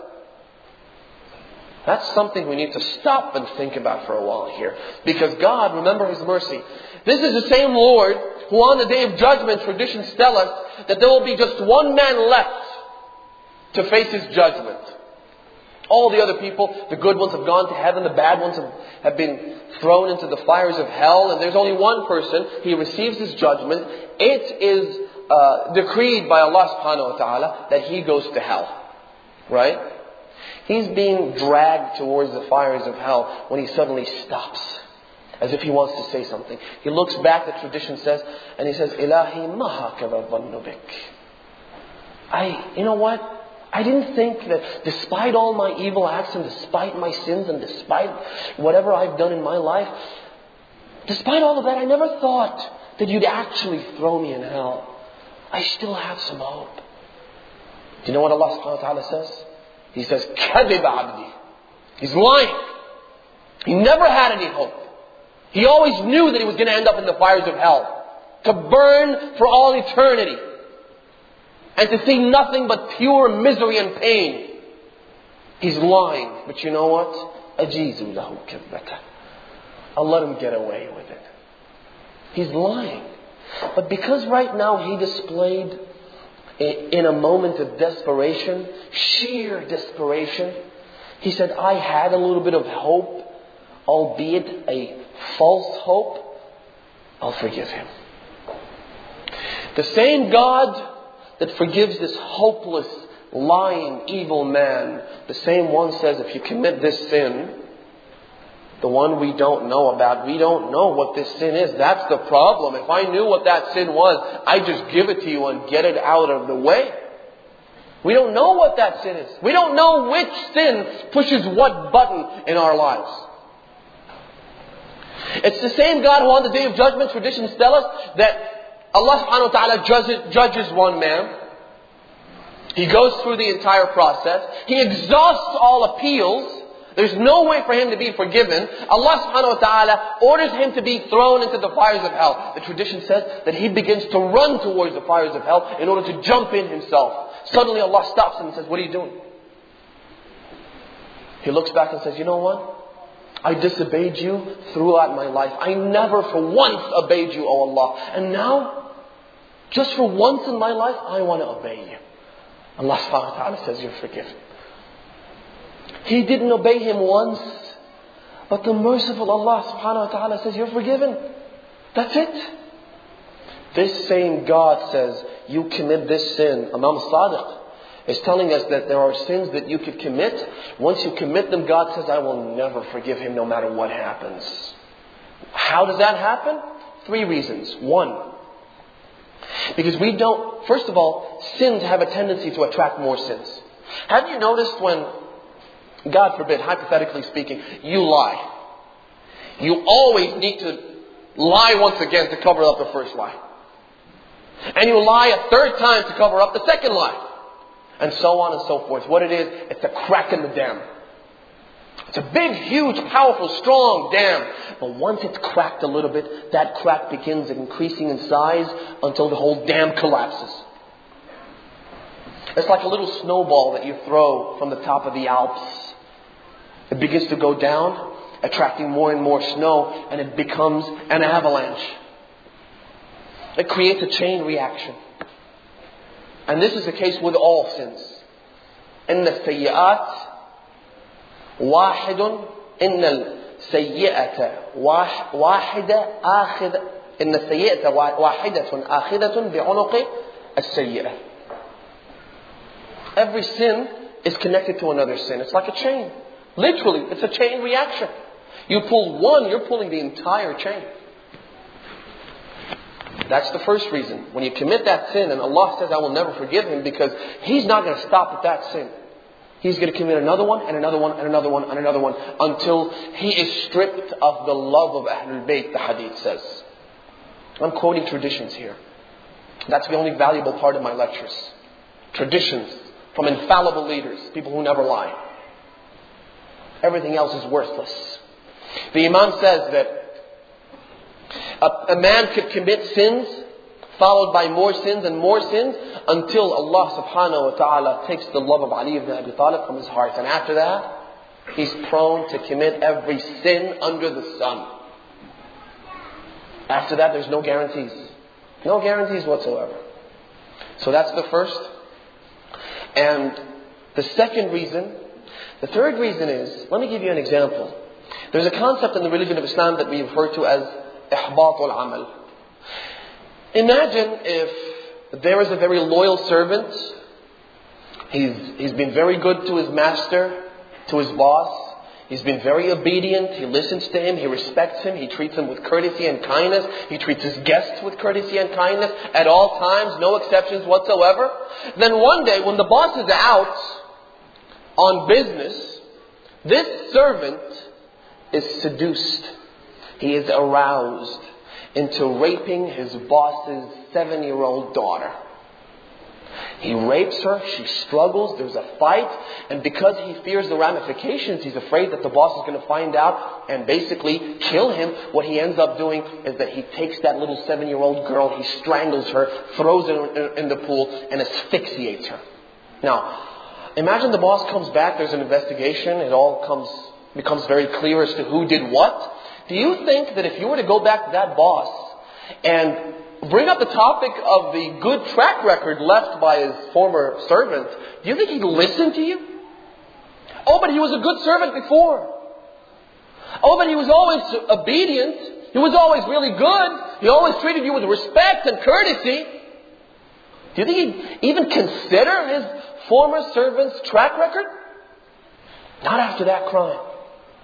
A: That's something we need to stop and think about for a while here. Because God, remember his mercy. This is the same Lord who on the day of judgment, traditions tell us that there will be just one man left to face his judgment. All the other people, the good ones have gone to heaven, the bad ones have been thrown into the fires of hell, and there's only one person. He receives his judgment. It is decreed by Allah subhanahu wa ta'ala that he goes to hell. Right? He's being dragged towards the fires of hell when he suddenly stops, as if he wants to say something. He looks back, the tradition says, and he says, Ilahi ma hakadha dhannu bik. You know what? I didn't think that despite all my evil acts and despite my sins and despite whatever I've done in my life, despite all of that, I never thought that you'd actually throw me in hell. I still have some hope. Do you know what Allah subhanahu wa ta'ala says? He says, كَذِبَ عَبْدِي. He's lying. He never had any hope. He always knew that he was going to end up in the fires of hell, to burn for all eternity, and to see nothing but pure misery and pain. He's lying. But you know what? أَجِيزُ لَهُ كَذَّةً. I'll let him get away with it. He's lying. But because right now he displayed, in a moment of desperation, sheer desperation, he said, I had a little bit of hope, albeit a false hope, I'll forgive him. The same God that forgives this hopeless, lying, evil man, the same one says, if you commit this sin, The one we don't know about. We don't know what this sin is. That's the problem. If I knew what that sin was, I'd just give it to you and get it out of the way. We don't know what that sin is. We don't know which sin pushes what button in our lives. It's the same God who on the Day of Judgment, traditions tell us that Allah subhanahu wa ta'ala judges one man. He goes through the entire process. He exhausts all appeals. There's no way for him to be forgiven. Allah subhanahu wa ta'ala orders him to be thrown into the fires of hell. The tradition says that he begins to run towards the fires of hell in order to jump in himself. Suddenly Allah stops him and says, "What are you doing?" He looks back and says, "You know what? I disobeyed you throughout my life. I never for once obeyed you, O Allah. And now, just for once in my life, I want to obey you." Allah subhanahu wa ta'ala says, "You're forgiven." He didn't obey Him once, but the merciful Allah subhanahu wa ta'ala says, "You're forgiven." That's it. This same God says, you commit this sin. Imam Sadiq is telling us that there are sins that you could commit. Once you commit them, God says, I will never forgive him no matter what happens. How does that happen? 3 reasons. 1, because we don't, first of all, sins have a tendency to attract more sins. Have you noticed when, God forbid, hypothetically speaking, you lie? You always need to lie once again to cover up the first lie. And you lie a 3rd time to cover up the 2nd lie. And so on and so forth. What it is, it's a crack in the dam. It's a big, huge, powerful, strong dam. But once it's cracked a little bit, that crack begins increasing in size until the whole dam collapses. It's like a little snowball that you throw from the top of the Alps. It begins to go down, attracting more and more snow, and it becomes an avalanche. It creates a chain reaction. And this is the case with all sins. إن السيئات واحد إن السيئة واحدة آخذ إن السيئة واحدة آخذة بعنق السيئة. Every sin is connected to another sin. It's like a chain. Literally, it's a chain reaction. You pull one, you're pulling the entire chain. That's the first reason. When you commit that sin, and Allah says, I will never forgive him, because He's not going to stop at that sin. He's going to commit another one, and another one, and another one, and another one, until he is stripped of the love of Ahlul Bayt, the hadith says. I'm quoting traditions here. That's the only valuable part of my lectures. Traditions from infallible leaders, people who never lie. Everything else is worthless. The Imam says that a man could commit sins, followed by more sins and more sins, until Allah subhanahu wa ta'ala takes the love of Ali ibn Abi Talib from his heart. And after that, he's prone to commit every sin under the sun. After that, there's no guarantees. No guarantees whatsoever. So that's the first. And the second reason, the third reason is, let me give you an example. There's a concept in the religion of Islam that we refer to as إحباط العمل. Imagine if there is a very loyal servant. He's been very good to his master, to his boss. He's been very obedient. He listens to him. He respects him. He treats him with courtesy and kindness. He treats his guests with courtesy and kindness at all times, no exceptions whatsoever. Then one day, when the boss is out on business, this servant is seduced. He is aroused into raping his boss's 7-year-old daughter. He rapes her, she struggles, there's a fight, and because he fears the ramifications, he's afraid that the boss is going to find out and basically kill him. What he ends up doing is that he takes that little 7-year-old girl, he strangles her, throws her in the pool, and asphyxiates her. Now, imagine the boss comes back, there's an investigation, it all becomes very clear as to who did what. Do you think that if you were to go back to that boss and bring up the topic of the good track record left by his former servant, do you think he'd listen to you? Oh, but he was a good servant before. Oh, but he was always obedient. He was always really good. He always treated you with respect and courtesy. Do you think he'd even consider his former servant's track record? Not after that crime.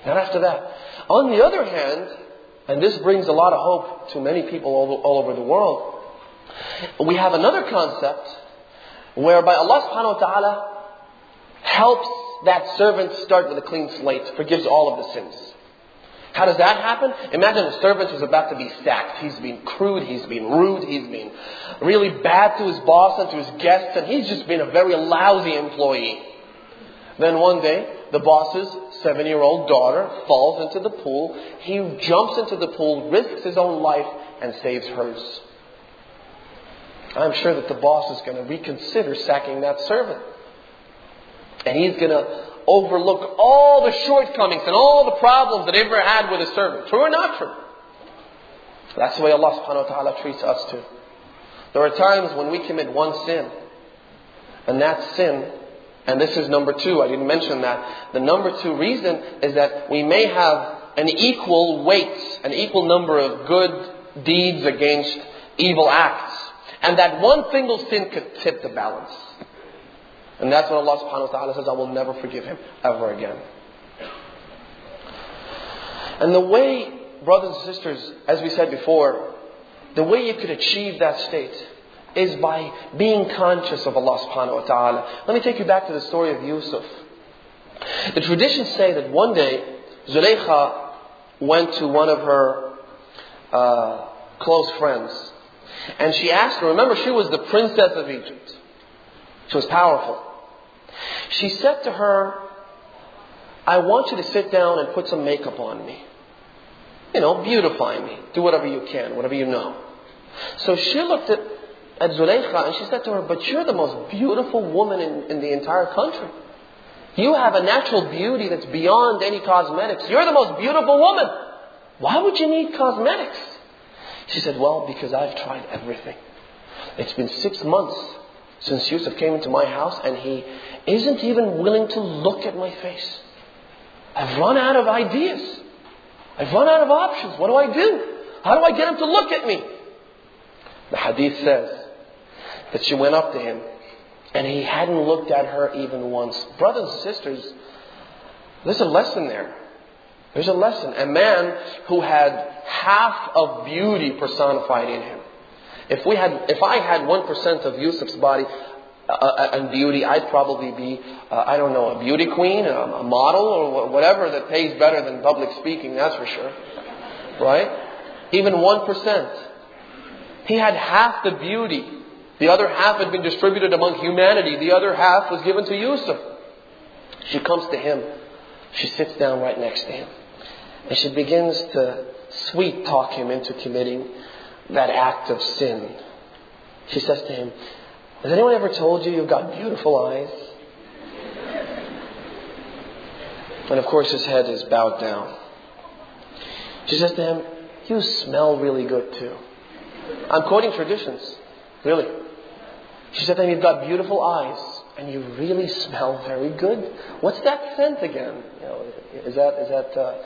A: Not after that. On the other hand, and this brings a lot of hope to many people all over the world, we have another concept whereby Allah subhanahu wa ta'ala helps that servant start with a clean slate, forgives all of the sins. How does that happen? Imagine a servant who's about to be sacked. He's been crude, he's been rude, he's been really bad to his boss and to his guests, and he's just been a very lousy employee. Then one day, the boss's 7-year-old daughter falls into the pool. He jumps into the pool, risks his own life, and saves hers. I'm sure that the boss is going to reconsider sacking that servant. And he's going to overlook all the shortcomings and all the problems that he ever had with a servant. True or not true? That's the way Allah subhanahu wa ta'ala treats us too. There are times when we commit one sin. And that sin, and this is number 2, I didn't mention that. The number 2 reason is that we may have an equal weight, an equal number of good deeds against evil acts. And that one single sin could tip the balance. And that's when Allah subhanahu wa ta'ala says, I will never forgive him ever again. And the way, brothers and sisters, as we said before, the way you could achieve that state is by being conscious of Allah subhanahu wa ta'ala. Let me take you back to the story of Yusuf. The traditions say that one day, Zulaykha went to one of her close friends. And she asked her, remember she was the princess of Egypt. She was powerful. She said to her, I want you to sit down and put some makeup on me. Beautify me. Do whatever you can, whatever you know. So she looked at Zulaykha and she said to her, but you're the most beautiful woman in the entire country. You have a natural beauty that's beyond any cosmetics. You're the most beautiful woman. Why would you need cosmetics? She said, well, because I've tried everything. It's been 6 months since Yusuf came into my house and he isn't even willing to look at my face. I've run out of ideas. I've run out of options. What do I do? How do I get him to look at me? The hadith says that she went up to him and he hadn't looked at her even once. Brothers and sisters, there's a lesson there. There's a lesson. A man who had half of beauty personified in him. If I had 1% of Yusuf's body and beauty, I'd probably be, a beauty queen, a model, or whatever that pays better than public speaking, that's for sure. Right? Even 1%. He had half the beauty. The other half had been distributed among humanity. The other half was given to Yusuf. She comes to him. She sits down right next to him. And she begins to sweet talk him into committing that act of sin. She says to him, has anyone ever told you you've got beautiful eyes? And of course his head is bowed down. She says to him, you smell really good too. I'm quoting traditions. Really. She said to him, you've got beautiful eyes and you really smell very good. What's that scent again? Is that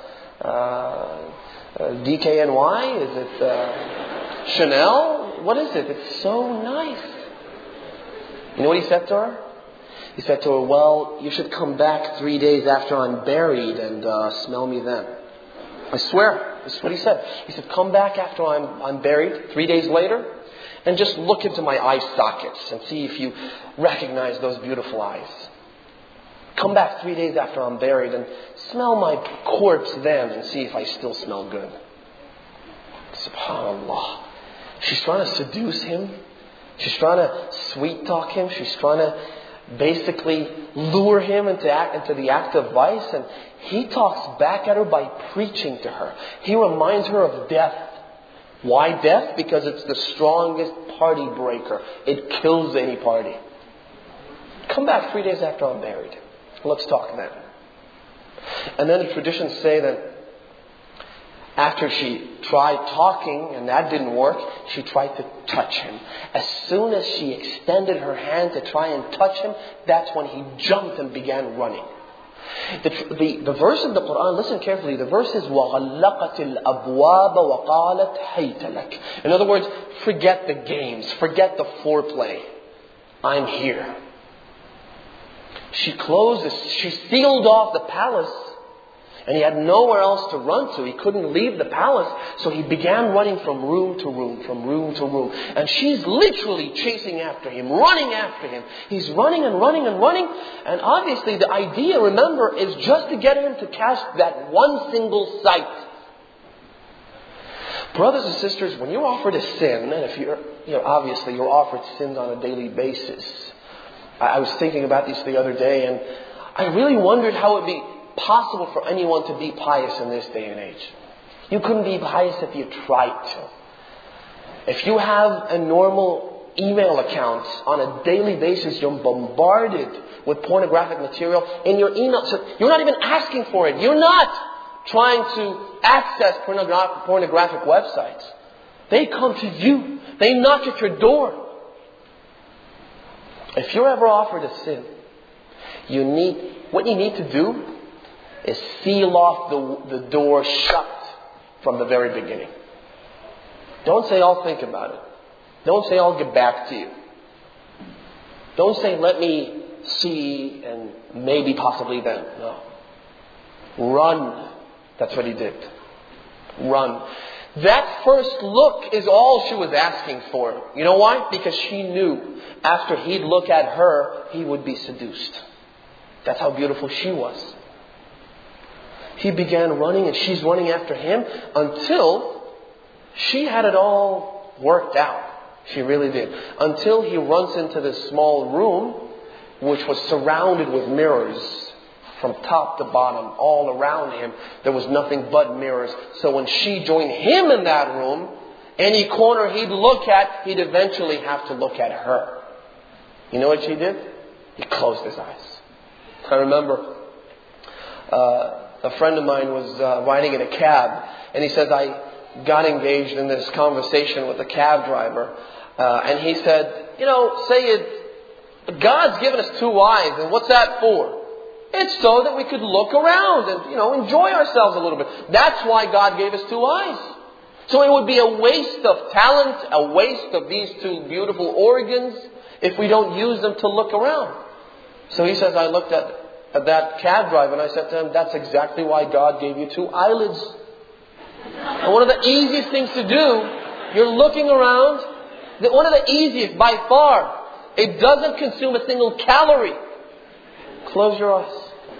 A: DKNY? Is it Chanel? What is it? It's so nice. You know what he said to her? He said to her, well, you should come back 3 days after I'm buried and smell me then. I swear, this is what he said. He said, come back after I'm buried 3 days later and just look into my eye sockets and see if you recognize those beautiful eyes. Come back 3 days after I'm buried and smell my corpse then and see if I still smell good. SubhanAllah. She's trying to seduce him. She's trying to sweet talk him. She's trying to basically lure him into the act of vice. And he talks back at her by preaching to her. He reminds her of death. Why death? Because it's the strongest party breaker. It kills any party. Come back 3 days after I'm buried. Let's talk then. And then the traditions say that after she tried talking and that didn't work, she tried to touch him. As soon as she extended her hand to try and touch him, that's when he jumped and began running. The verse of the Quran, listen carefully, the verse is وَغَلَّقَتِ الْأَبْوَابَ وَقَالَتْ هَيْتَ لَكَ. In other words, forget the games, forget the foreplay. I'm here. She sealed off the palace And he had nowhere else to run to. He couldn't leave the palace. So he began running from room to room, from room to room. And she's literally chasing after him, running after him. He's running and running and running. And obviously the idea, remember, is just to get him to cast that one single sight. Brothers and sisters, when you're offered a sin, and if obviously you're offered sins on a daily basis. I was thinking about this the other day, and I really wondered how it would be possible for anyone to be pious in this day and age. You couldn't be pious if you tried to. If you have a normal email account on a daily basis, you're bombarded with pornographic material in your email. So you're not even asking for it. You're not trying to access pornographic websites. They come to you. They knock at your door. If you're ever offered a sin, what you need to do is seal off the door shut from the very beginning. Don't say, I'll think about it. Don't say, I'll get back to you. Don't say, let me see and maybe possibly then. No. Run. That's what he did. Run. That first look is all she was asking for. You know why? Because she knew after he'd look at her, he would be seduced. That's how beautiful she was. He began running and she's running after him until she had it all worked out. She really did. Until he runs into this small room which was surrounded with mirrors. From top to bottom, all around him, there was nothing but mirrors. So when she joined him in that room, any corner he'd look at, he'd eventually have to look at her. You know what she did? He closed his eyes. I remember a friend of mine was riding in a cab, and he says, I got engaged in this conversation with the cab driver, and he said, God's given us two eyes, and what's that for? It's so that we could look around and, enjoy ourselves a little bit. That's why God gave us two eyes. So it would be a waste of talent, a waste of these two beautiful organs if we don't use them to look around. So he says, I looked at that cab driver and I said to him, that's exactly why God gave you two eyelids. And one of the easiest things to do, you're looking around. One of the easiest by far. It doesn't consume a single calorie. Close your eyes.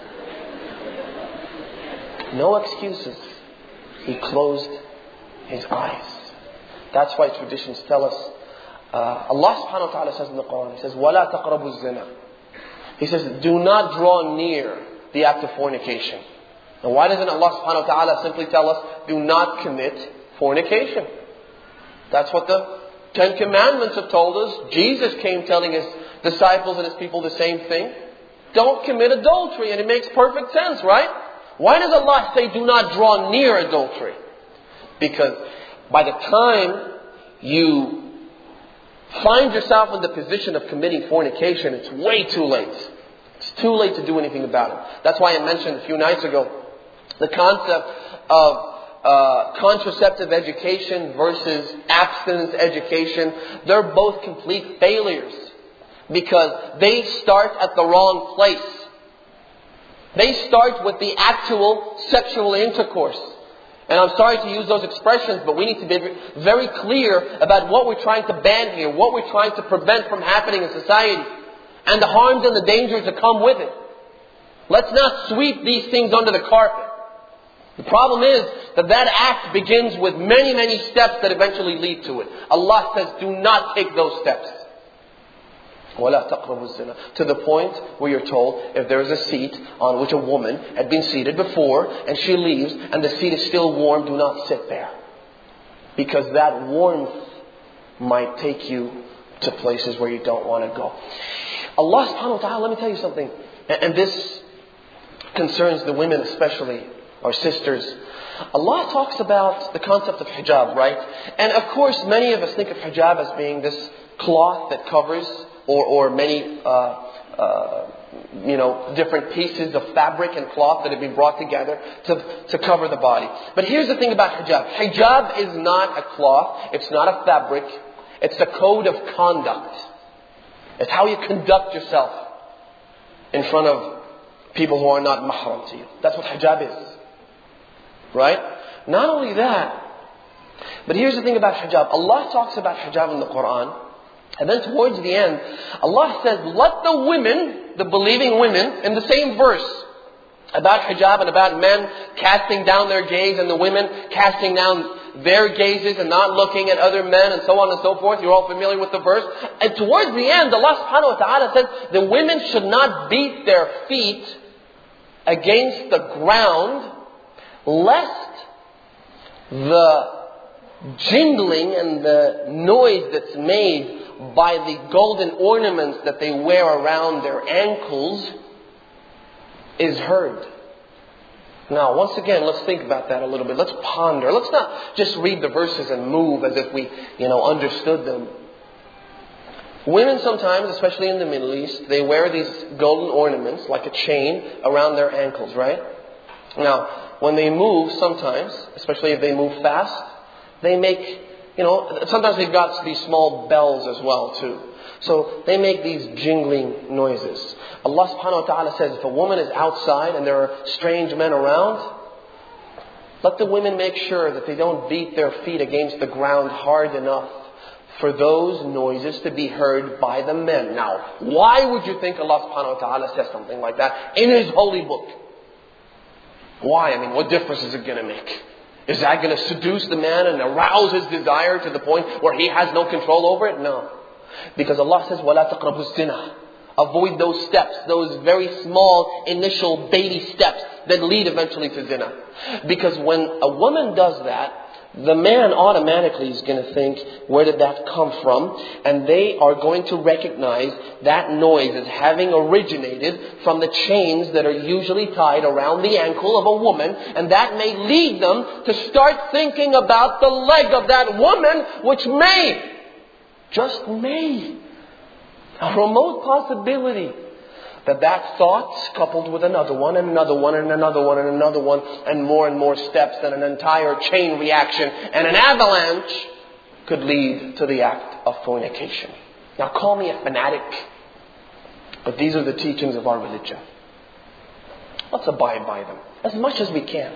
A: No excuses. He closed his eyes. That's why traditions tell us. Allah subhanahu wa ta'ala says in the Quran, He says, وَلَا تَقْرَبُوا الزِّنَا. He says, do not draw near the act of fornication. And why doesn't Allah subhanahu wa ta'ala simply tell us, do not commit fornication? That's what the Ten Commandments have told us. Jesus came telling His disciples and His people the same thing. Don't commit adultery. And it makes perfect sense, right? Why does Allah say do not draw near adultery? Because by the time you find yourself in the position of committing fornication, it's way too late. It's too late to do anything about it. That's why I mentioned a few nights ago the concept of contraceptive education versus abstinence education. They're both complete failures. Because they start at the wrong place. They start with the actual sexual intercourse. And I'm sorry to use those expressions, but we need to be very clear about what we're trying to ban here, what we're trying to prevent from happening in society, and the harms and the dangers that come with it. Let's not sweep these things under the carpet. The problem is that act begins with many, many steps that eventually lead to it. Allah says, do not take those steps. وَلَا تَقْرَبُوا الزِّنَا. To the point where you're told, if there is a seat on which a woman had been seated before and she leaves and the seat is still warm, do not sit there. Because that warmth might take you to places where you don't want to go. Allah subhanahu wa ta'ala, let me tell you something. And this concerns the women especially, our sisters. Allah talks about the concept of hijab, right? And of course, many of us think of hijab as being this cloth that covers or many different pieces of fabric and cloth that have been brought together to cover the body. But here's the thing about hijab. Hijab is not a cloth. It's not a fabric. It's a code of conduct. It's how you conduct yourself in front of people who are not mahram to you. That's what hijab is. Right? Not only that, but here's the thing about hijab. Allah talks about hijab in the Quran. And then towards the end, Allah says, let the women, the believing women, in the same verse about hijab and about men casting down their gaze and the women casting down their gazes and not looking at other men and so on and so forth. You're all familiar with the verse. And towards the end, Allah subhanahu wa ta'ala says, the women should not beat their feet against the ground, lest the jingling and the noise that's made by the golden ornaments that they wear around their ankles is heard. Now, once again, let's think about that a little bit. Let's ponder. Let's not just read the verses and move as if we, understood them. Women sometimes, especially in the Middle East, they wear these golden ornaments like a chain around their ankles, right? Now, when they move sometimes, especially if they move fast, they make, sometimes they've got these small bells as well too. So they make these jingling noises. Allah subhanahu wa ta'ala says, if a woman is outside and there are strange men around, let the women make sure that they don't beat their feet against the ground hard enough for those noises to be heard by the men. Now, why would you think Allah subhanahu wa ta'ala says something like that in His holy book? Why? What difference is it going to make? Is that going to seduce the man and arouse his desire to the point where he has no control over it? No. Because Allah says, وَلَا تَقْرَبُوا الزِّنَا. Avoid those steps, those very small initial baby steps that lead eventually to zina. Because when a woman does that, the man automatically is going to think, where did that come from? And they are going to recognize that noise as having originated from the chains that are usually tied around the ankle of a woman. And that may lead them to start thinking about the leg of that woman, which may, just may, a remote possibility that thought, coupled with another one and another one and another one and another one and more steps and an entire chain reaction and an avalanche could lead to the act of fornication. Now call me a fanatic, but these are the teachings of our religion. Let's abide by them as much as we can.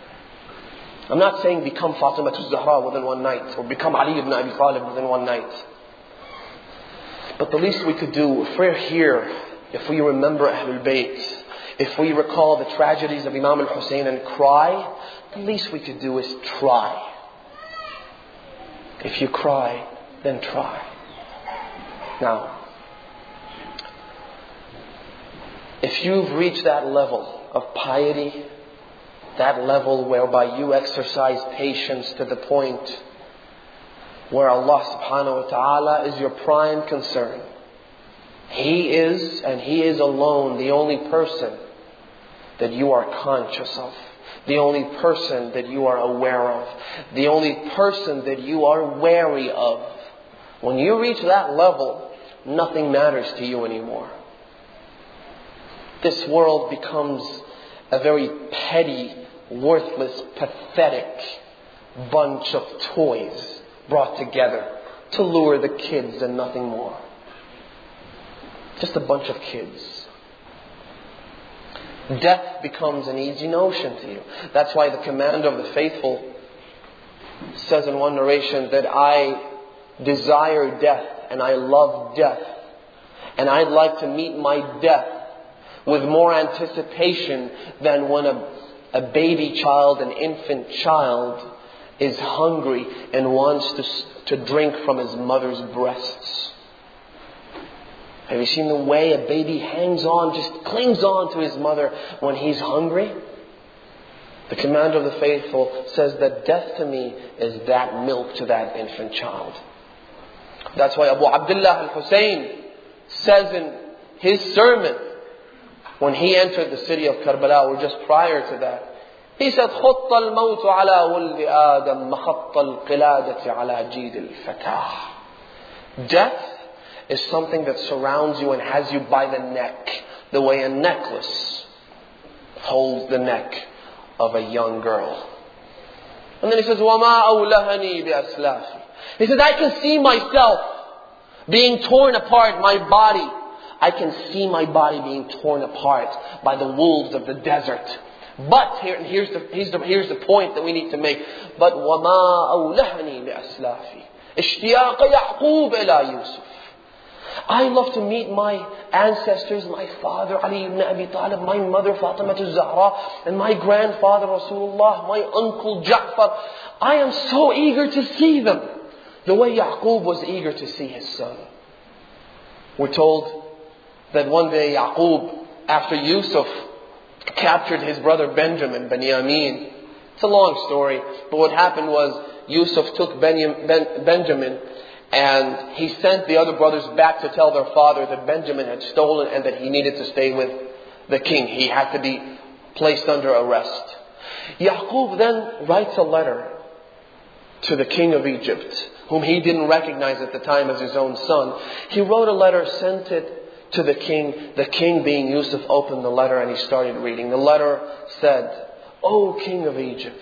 A: I'm not saying become Fatima al-Zahra within one night or become Ali ibn Abi Talib within one night. But the least we could do, if we're here, if we remember Ahlul Bayt, if we recall the tragedies of Imam al-Hussein and cry, the least we could do is try. If you cry, then try. Now, if you've reached that level of piety, that level whereby you exercise patience to the point where Allah subhanahu wa ta'ala is your prime concern, He is, and He is alone, the only person that you are conscious of. The only person that you are aware of. The only person that you are wary of. When you reach that level, nothing matters to you anymore. This world becomes a very petty, worthless, pathetic bunch of toys brought together to lure the kids and nothing more. Just a bunch of kids. Death becomes an easy notion to you. That's why the commander of the faithful says in one narration that I desire death and I love death. And I'd like to meet my death with more anticipation than when a baby child, an infant child, is hungry and wants to drink from his mother's breasts. Have you seen the way a baby hangs on, just clings on to his mother when he's hungry? The commander of the faithful says that death to me is that milk to that infant child. That's why Abu Abdullah al-Hussein says in his sermon, when he entered the city of Karbala, or just prior to that, he said, خُطَّ الْمَوْتُ عَلَى وُلْدِ آدَمْ مَخَطَّ الْقِلَادَةِ عَلَى جِيدِ الْفَتَاةِ. Death is something that surrounds you and has you by the neck, the way a necklace holds the neck of a young girl. And then he says, وَمَا أَوْلَهَنِي بِأَسْلَافِ. He says, I can see myself being torn apart, my body. I can see my body being torn apart by the wolves of the desert, But here's the point that we need to make. But وَمَا أَوْلَهَنِي لِأَسْلَافِي اشْتِيَاقَ يَعْقُوبَ إِلَى يُوسُف. I love to meet my ancestors, my father Ali ibn Abi Talib, my mother Fatima al-Zahra, and my grandfather Rasulullah, my uncle Ja'far. I am so eager to see them, the way Yaqub was eager to see his son. We're told that one day Yaqub, after Yusuf captured his brother Benjamin, Benjamin. It's a long story, but what happened was Yusuf took Benjamin and he sent the other brothers back to tell their father that Benjamin had stolen and that he needed to stay with the king. He had to be placed under arrest. Yaqub then writes a letter to the king of Egypt, whom he didn't recognize at the time as his own son. He wrote a letter, sent it to the king. The king, being Yusuf, opened the letter and he started reading. The letter said, "O king of Egypt,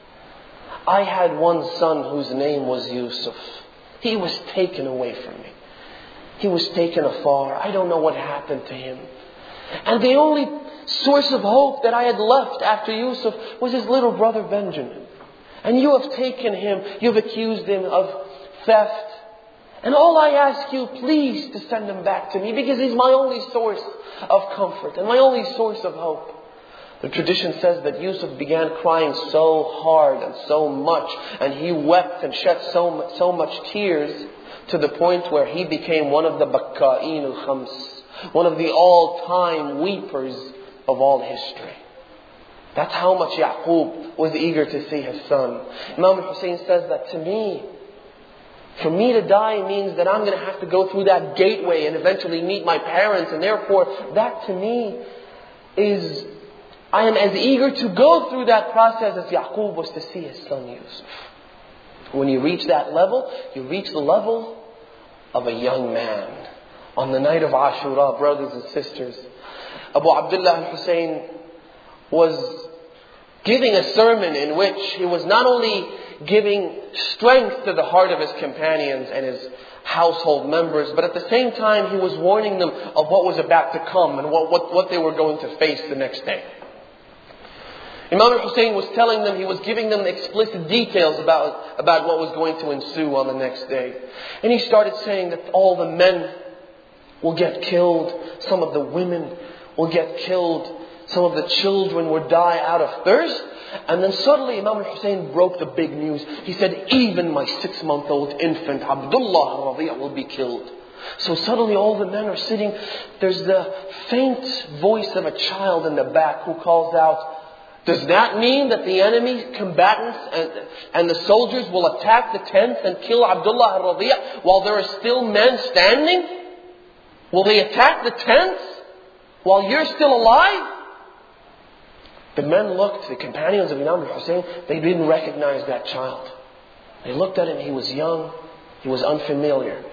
A: I had one son whose name was Yusuf. He was taken away from me. He was taken afar. I don't know what happened to him. And the only source of hope that I had left after Yusuf was his little brother Benjamin. And you have taken him, you've accused him of theft. And all I ask you, please, to send him back to me, because he's my only source of comfort and my only source of hope." The tradition says that Yusuf began crying so hard and so much, and he wept and shed so much tears, to the point where he became one of the Bakka'in al-Khams, one of the all-time weepers of all history. That's how much Yaqub was eager to see his son. Imam al-Hussein says that to me, for me to die means that I'm going to have to go through that gateway and eventually meet my parents, and therefore that to me is, I am as eager to go through that process as Yaqub was to see his son Yusuf. When you reach that level, you reach the level of a young man. On the night of Ashura, brothers and sisters, Abu Abdullah al-Hussein was giving a sermon in which he was not only giving strength to the heart of his companions and his household members, but at the same time he was warning them of what was about to come and what they were going to face the next day. Imam al-Hussein was telling them, he was giving them explicit details about what was going to ensue on the next day. And he started saying that all the men will get killed, some of the women will get killed, some of the children will die out of thirst. And then suddenly Imam al-Hussein broke the big news. He said, even my 6-month-old infant, Abdullah al-Rabi' will be killed. So suddenly all the men are sitting. There's the faint voice of a child in the back who calls out, "Does that mean that the enemy combatants and the soldiers will attack the tents and kill Abdullah al-Rabi' while there are still men standing? Will they attack the tents while you're still alive?" The men looked, the companions of Imam al-Hussein, they didn't recognize that child. They looked at him, he was young, he was unfamiliar.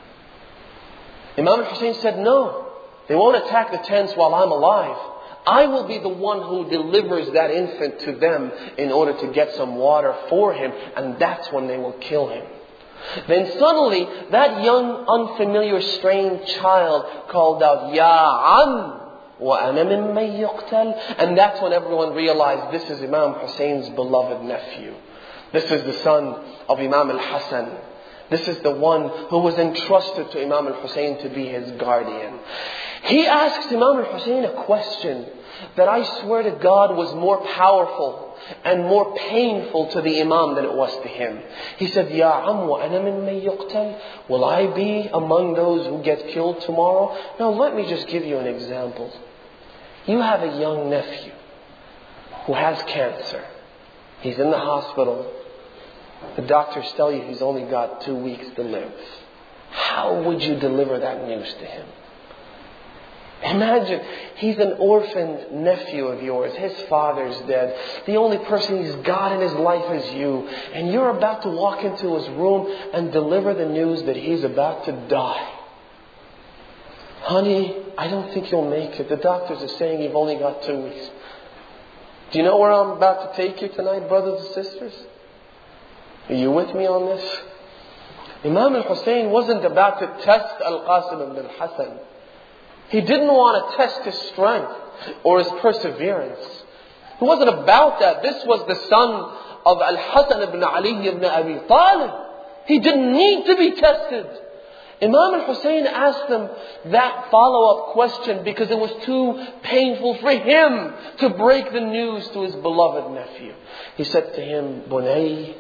A: Imam al-Hussein said, "No, they won't attack the tents while I'm alive. I will be the one who delivers that infant to them in order to get some water for him, and that's when they will kill him." Then suddenly, that young, unfamiliar, strange child called out, "Ya Am, wa ana mimman yuqtal." And that's when everyone realized this is Imam Hussein's beloved nephew. This is the son of Imam al-Hasan. This is the one who was entrusted to Imam al-Hussein to be his guardian. He asks Imam al-Hussein a question that I swear to God was more powerful and more painful to the Imam than it was to him. He said, "Ya Am wa ana mimman yuqtal? Will I be among those who get killed tomorrow?" Now let me just give you an example. You have a young nephew who has cancer. He's in the hospital. The doctors tell you he's only got 2 weeks to live. How would you deliver that news to him? Imagine, he's an orphaned nephew of yours. His father's dead. The only person he's got in his life is you. And you're about to walk into his room and deliver the news that he's about to die. "Honey, I don't think you'll make it. The doctors are saying you've only got 2 weeks." Do you know where I'm about to take you tonight, brothers and sisters? Are you with me on this? Imam al-Hussein wasn't about to test Al-Qasim ibn al-Hasan. He didn't want to test his strength or his perseverance. It wasn't about that. This was the son of Al-Hasan ibn Ali ibn Abi Talib. He didn't need to be tested. Imam al-Hussein asked him that follow-up question because it was too painful for him to break the news to his beloved nephew. He said to him, Bunay,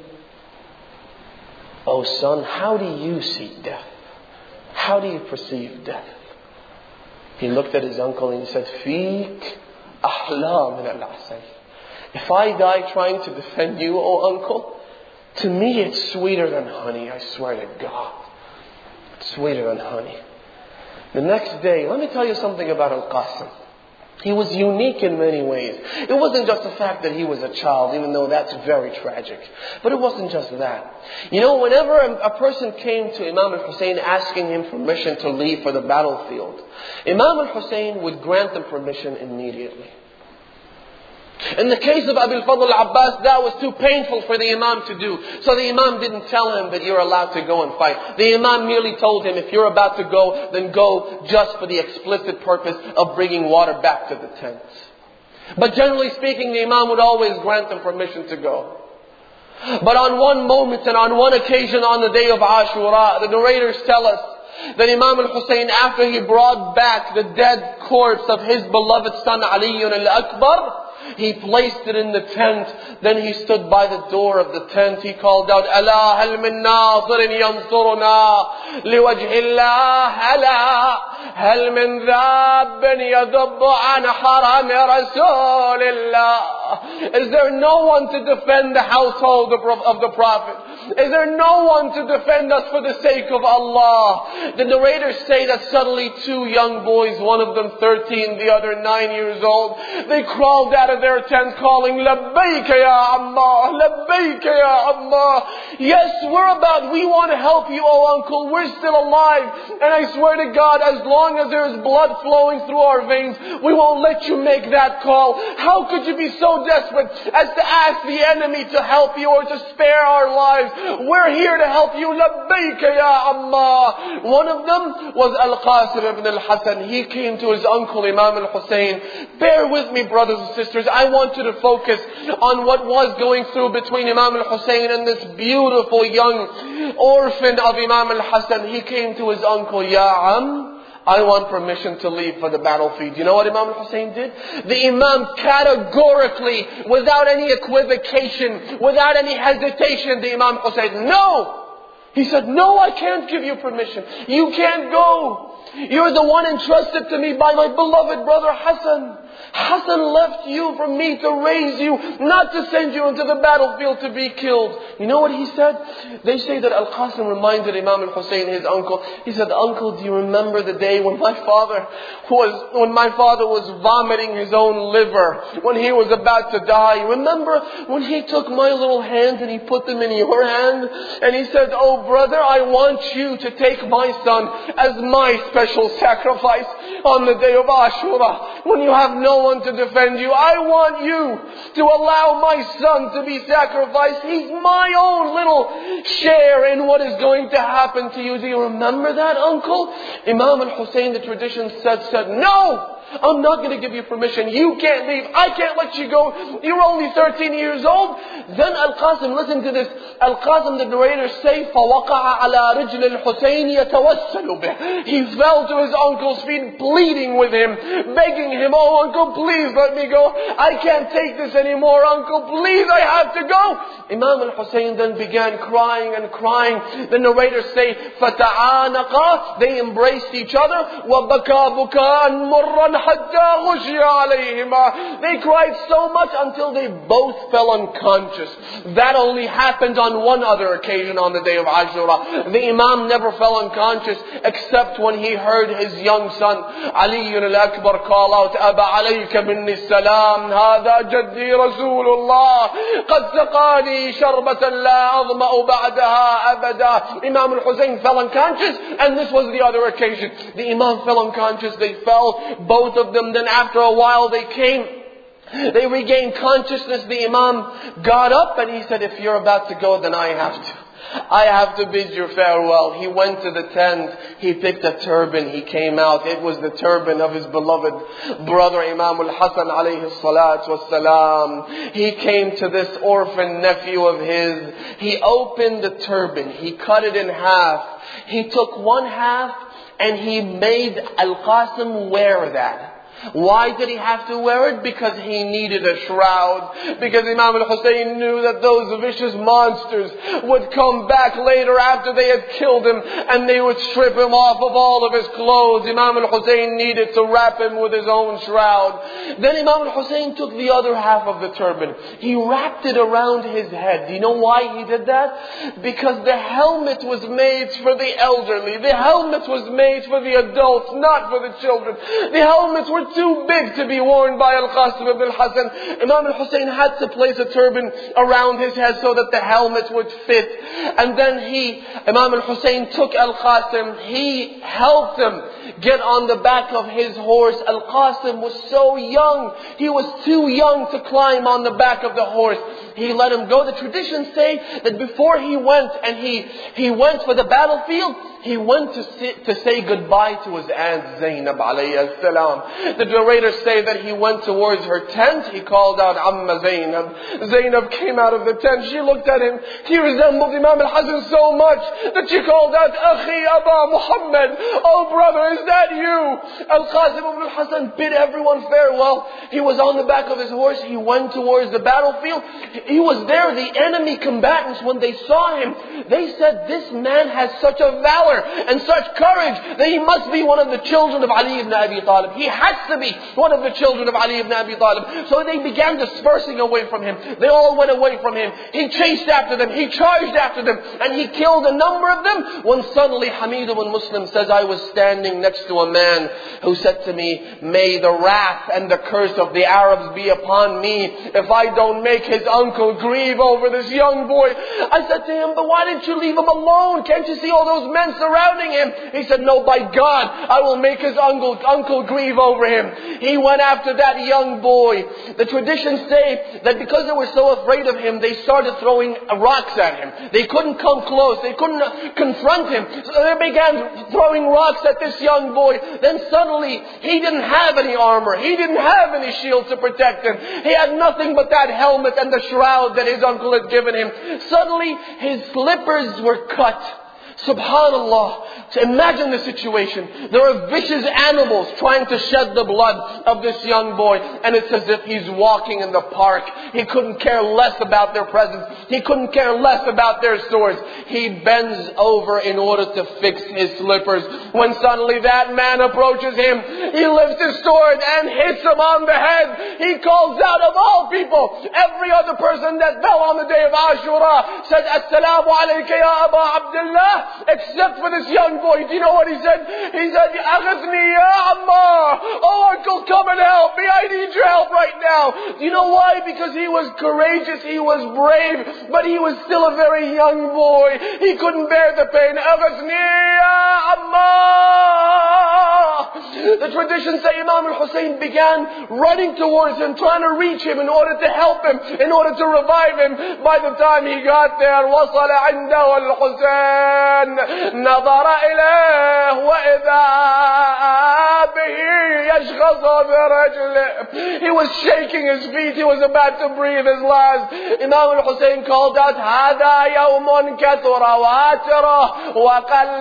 A: oh son, how do you see death? How do you perceive death? He looked at his uncle and he said, Feek ahla min al-asal. If I die trying to defend you, oh uncle, to me it's sweeter than honey, I swear to God. It's sweeter than honey. The next day, let me tell you something about Al-Qasim. He was unique in many ways. It wasn't just the fact that he was a child, even though that's very tragic. But it wasn't just that. You know, whenever a person came to Imam al-Hussein asking him permission to leave for the battlefield, Imam al-Hussein would grant them permission immediately. In the case of Abil Fadl al-Abbas, that was too painful for the Imam to do. So the Imam didn't tell him that you're allowed to go and fight. The Imam merely told him, if you're about to go, then go just for the explicit purpose of bringing water back to the tent. But generally speaking, the Imam would always grant them permission to go. But on one moment and on one occasion on the day of Ashura, the narrators tell us that Imam al-Hussein, after he brought back the dead corpse of his beloved son Ali al-Akbar, he placed it in the tent. Then he stood by the door of the tent. He called out, Ala hal min nasirin yansuruna liwajhillah, ala hal min dhabbin yadubbu an haram rasulillah. Is there no one to defend the household of the Prophet? Is there no one to defend us for the sake of Allah? The narrators say that suddenly two young boys, one of them 13, the other 9 years old, they crawled out of their tent calling, Labbayka ya Amma, Labbayka ya Amma. Yes, we want to help you, oh uncle. We're still alive. And I swear to God, as long as there is blood flowing through our veins, we won't let you make that call. How could you be so desperate as to ask the enemy to help you or to spare our lives? We're here to help you. Labbayka ya Amma. One of them was Al-Qasim ibn al-Hasan. He came to his uncle Imam al-Hussein. Bear with me, brothers and sisters. I want you to focus on what was going through between Imam al-Hussein and this beautiful young orphan of Imam al-Hasan. He came to his uncle, Ya Am, I want permission to leave for the battlefield. You know what Imam al-Hussein did? The Imam categorically, without any equivocation, without any hesitation, the Imam Hussein, no! He said, no, I can't give you permission. You can't go. You're the one entrusted to me by my beloved brother Hassan. Hassan left you for me to raise you, not to send you into the battlefield to be killed. You know what he said? They say that Al-Qasim reminded Imam al-Hussein, his uncle. He said, Uncle, do you remember the day when my father was vomiting his own liver, when he was about to die? Remember when he took my little hands and he put them in your hand? And he said, oh brother, I want you to take my son as my special sacrifice on the day of Ashura. When you have no one to defend you, I want you to allow my son to be sacrificed. He's my own little share in what is going to happen to you. Do you remember that, uncle? Imam al-Hussein, the tradition said, no! I'm not going to give you permission. You can't leave. I can't let you go. You're only 13 years old. Then Al-Qasim, listen to this. Al-Qasim, the narrators say, فَوَقَعَ عَلَى رِجْلِ الْحُسَيْنِ يَتَوَسَّلُ بِهِ. He fell to his uncle's feet, pleading with him, begging him, oh uncle, please let me go. I can't take this anymore, uncle. Please, I have to go. Imam al-Hussein then began crying and crying. The narrators say, فَتَعَانَقَا. They embraced each other. وَبَكَى بُكَاءً مُرًّا حَتَّى غُشِيَ عَلَيْهِمَا. They cried so much until they both fell unconscious. That only happened on one other occasion on the day of Ashura. The Imam never fell unconscious except when he heard his young son Ali al-Akbar call out, أَبَا عَلَيْكَ مِنِّي السَّلَامِ هَذَا جَدِّي رَسُولُ اللَّهِ قَدْ سَقَانِي شَرْبَةً لَا أَظْمَأُ بَعْدَهَا أَبَدًا. Imam al-Hussein fell unconscious, and this was the other occasion. The Imam fell unconscious, they fell, both of them. Then after a while they regained consciousness. The Imam got up and he said, if you're about to go, then I have to. I have to bid you farewell. He went to the tent. He picked a turban. He came out. It was the turban of his beloved brother Imam al-Hasan alayhi salatu wassalam. He came to this orphan nephew of his. He opened the turban. He cut it in half. He took one half and he made Al-Qasim wear that. Why did he have to wear it? Because he needed a shroud. Because Imam al-Hussein knew that those vicious monsters would come back later after they had killed him and they would strip him off of all of his clothes. Imam al-Hussein needed to wrap him with his own shroud. Then Imam al-Hussein took the other half of the turban. He wrapped it around his head. Do you know why he did that? Because the helmet was made for the elderly. The helmet was made for the adults, not for the children. The helmets were too big to be worn by Al-Qasim ibn al-Hasan. Imam al-Hussein had to place a turban around his head so that the helmet would fit. And then Imam al-Hussein took Al-Qasim. He helped him get on the back of his horse. Al-Qasim was so young. He was too young to climb on the back of the horse. He let him go. The traditions say that before he went and he went for the battlefield, he went to say goodbye to his aunt Zainab alayhi salam. The narrators say that he went towards her tent. He called out Amma Zainab. Zainab came out of the tent. She looked at him. He resembled Imam al-Hasan so much that she called out, Akhi Aba Muhammad. Oh brother, is that you? Al-Qasim ibn al-Hasan bid everyone farewell. He was on the back of his horse. He went towards the battlefield. He was there. The enemy combatants, when they saw him, they said, this man has such a valor and such courage that he must be one of the children of Ali ibn Abi Talib. He has to be one of the children of Ali ibn Abi Talib. So they began dispersing away from him. They all went away from him. He chased after them. He charged after them. And he killed a number of them. When suddenly Hamid ibn Muslim says, I was standing next to a man who said to me, may the wrath and the curse of the Arabs be upon me if I don't make his uncle grieve over this young boy. I said to him, but why didn't you leave him alone? Can't you see all those men surrounding him? He said, no, by God, I will make his uncle grieve over him. He went after that young boy. The traditions say that because they were so afraid of him, they started throwing rocks at him. They couldn't come close. They couldn't confront him. So they began throwing rocks at this young boy. Then suddenly, he didn't have any armor. He didn't have any shield to protect him. He had nothing but that helmet and the shroud that his uncle had given him. Suddenly, his slippers were cut. Subhanallah. So imagine the situation. There are vicious animals trying to shed the blood of this young boy. And it's as if he's walking in the park. He couldn't care less about their presence. He couldn't care less about their swords. He bends over in order to fix his slippers. When suddenly that man approaches him, he lifts his sword and hits him on the head. He calls out, of all people, every other person that fell on the day of Ashura said, Assalamu alayka ya Aba Abdullah. Except for this young boy. Do you know what he said? He said, Aghithni ya Ammar. Oh uncle, come and help me. I need your help right now. Do you know why? Because he was courageous. He was brave. But he was still a very young boy. He couldn't bear the pain. Aghithni ya Ammar. The traditions say Imam al-Hussein began running towards him, trying to reach him in order to help him, in order to revive him. By the time he got there, وصل عنده الحسين نظر إليه وإذا به يشخص برجله. He was shaking his feet. He was about to breathe his last. Imam al-Hussein called out, هذا يوم كثر واتره وقل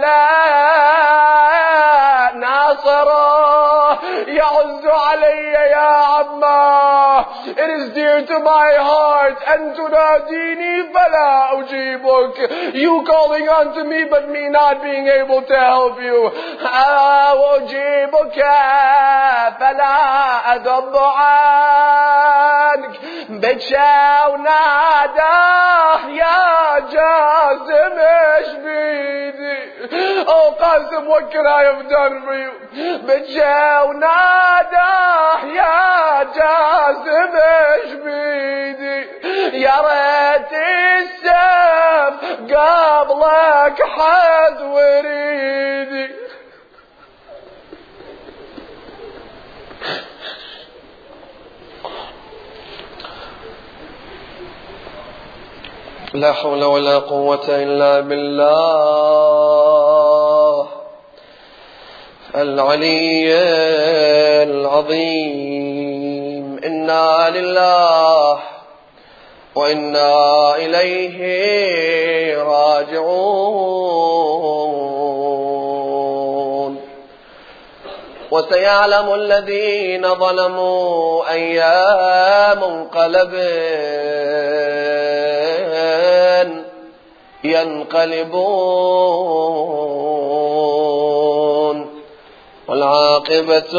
A: ناصره يعز علي يا عمّا. It is dear to my heart. أن تناديني فلا أجيبك. You calling unto me, but me not being able to help you. أجيبك فلا أدب عنك. بتشا وناداه يا جاسم ايش بيدي. Oh Qasim, what can I have done for you? بتشا وناداه يا جاسم ايش بيدي. يا ريت السيف قبلك حد وريدي. لا حول ولا قوة إلا بالله العلي العظيم. إنا لله وإنا إليه راجعون. وسيعلم الذين ظلموا أي منقلب ينقلبون، والعاقبة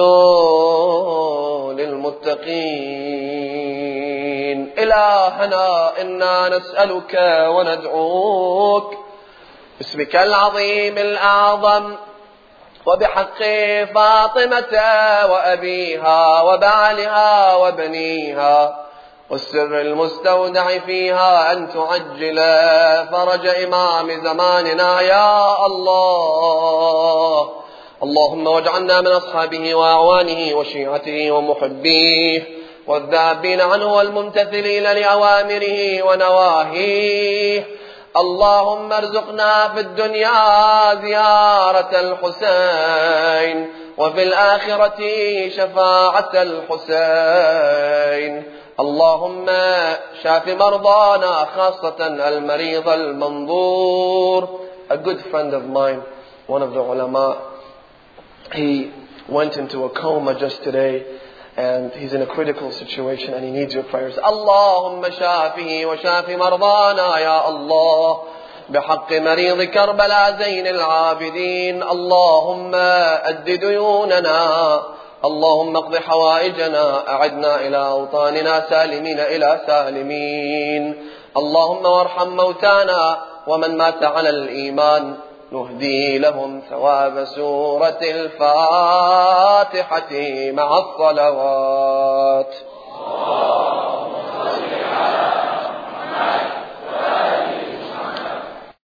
A: للمتقين. إلهنا إنا نسألك وندعوك باسمك العظيم الأعظم وبحق فاطمة وأبيها وبعلها وبنيها والسر المستودع فيها أن تعجل فرج إمام زماننا يا الله. اللهم واجعلنا من أصحابه وأعوانه وشيعته ومحبيه والذابين عنه والممتثلين لأوامره ونواهيه. اللهم ارزقنا في الدنيا زيارة الحسين وفي الآخرة شفاعة الحسين. اللهم شاف مرضانا خاصة المريض المنظور. A good friend of mine, one of the ulama, he went into a coma just today and he's in a critical situation and he needs your prayers. اللهم شافه وشاف مرضانا يا الله بحق مريض كربلاء زين العابدين. اللهم أد ديوننا، اللهم اقض حوائجنا، أعدنا إلى أوطاننا سالمين إلى سالمين. اللهم وارحم موتانا ومن مات على الإيمان، نهدي لهم ثواب سورة الفاتحة مع الصلوات.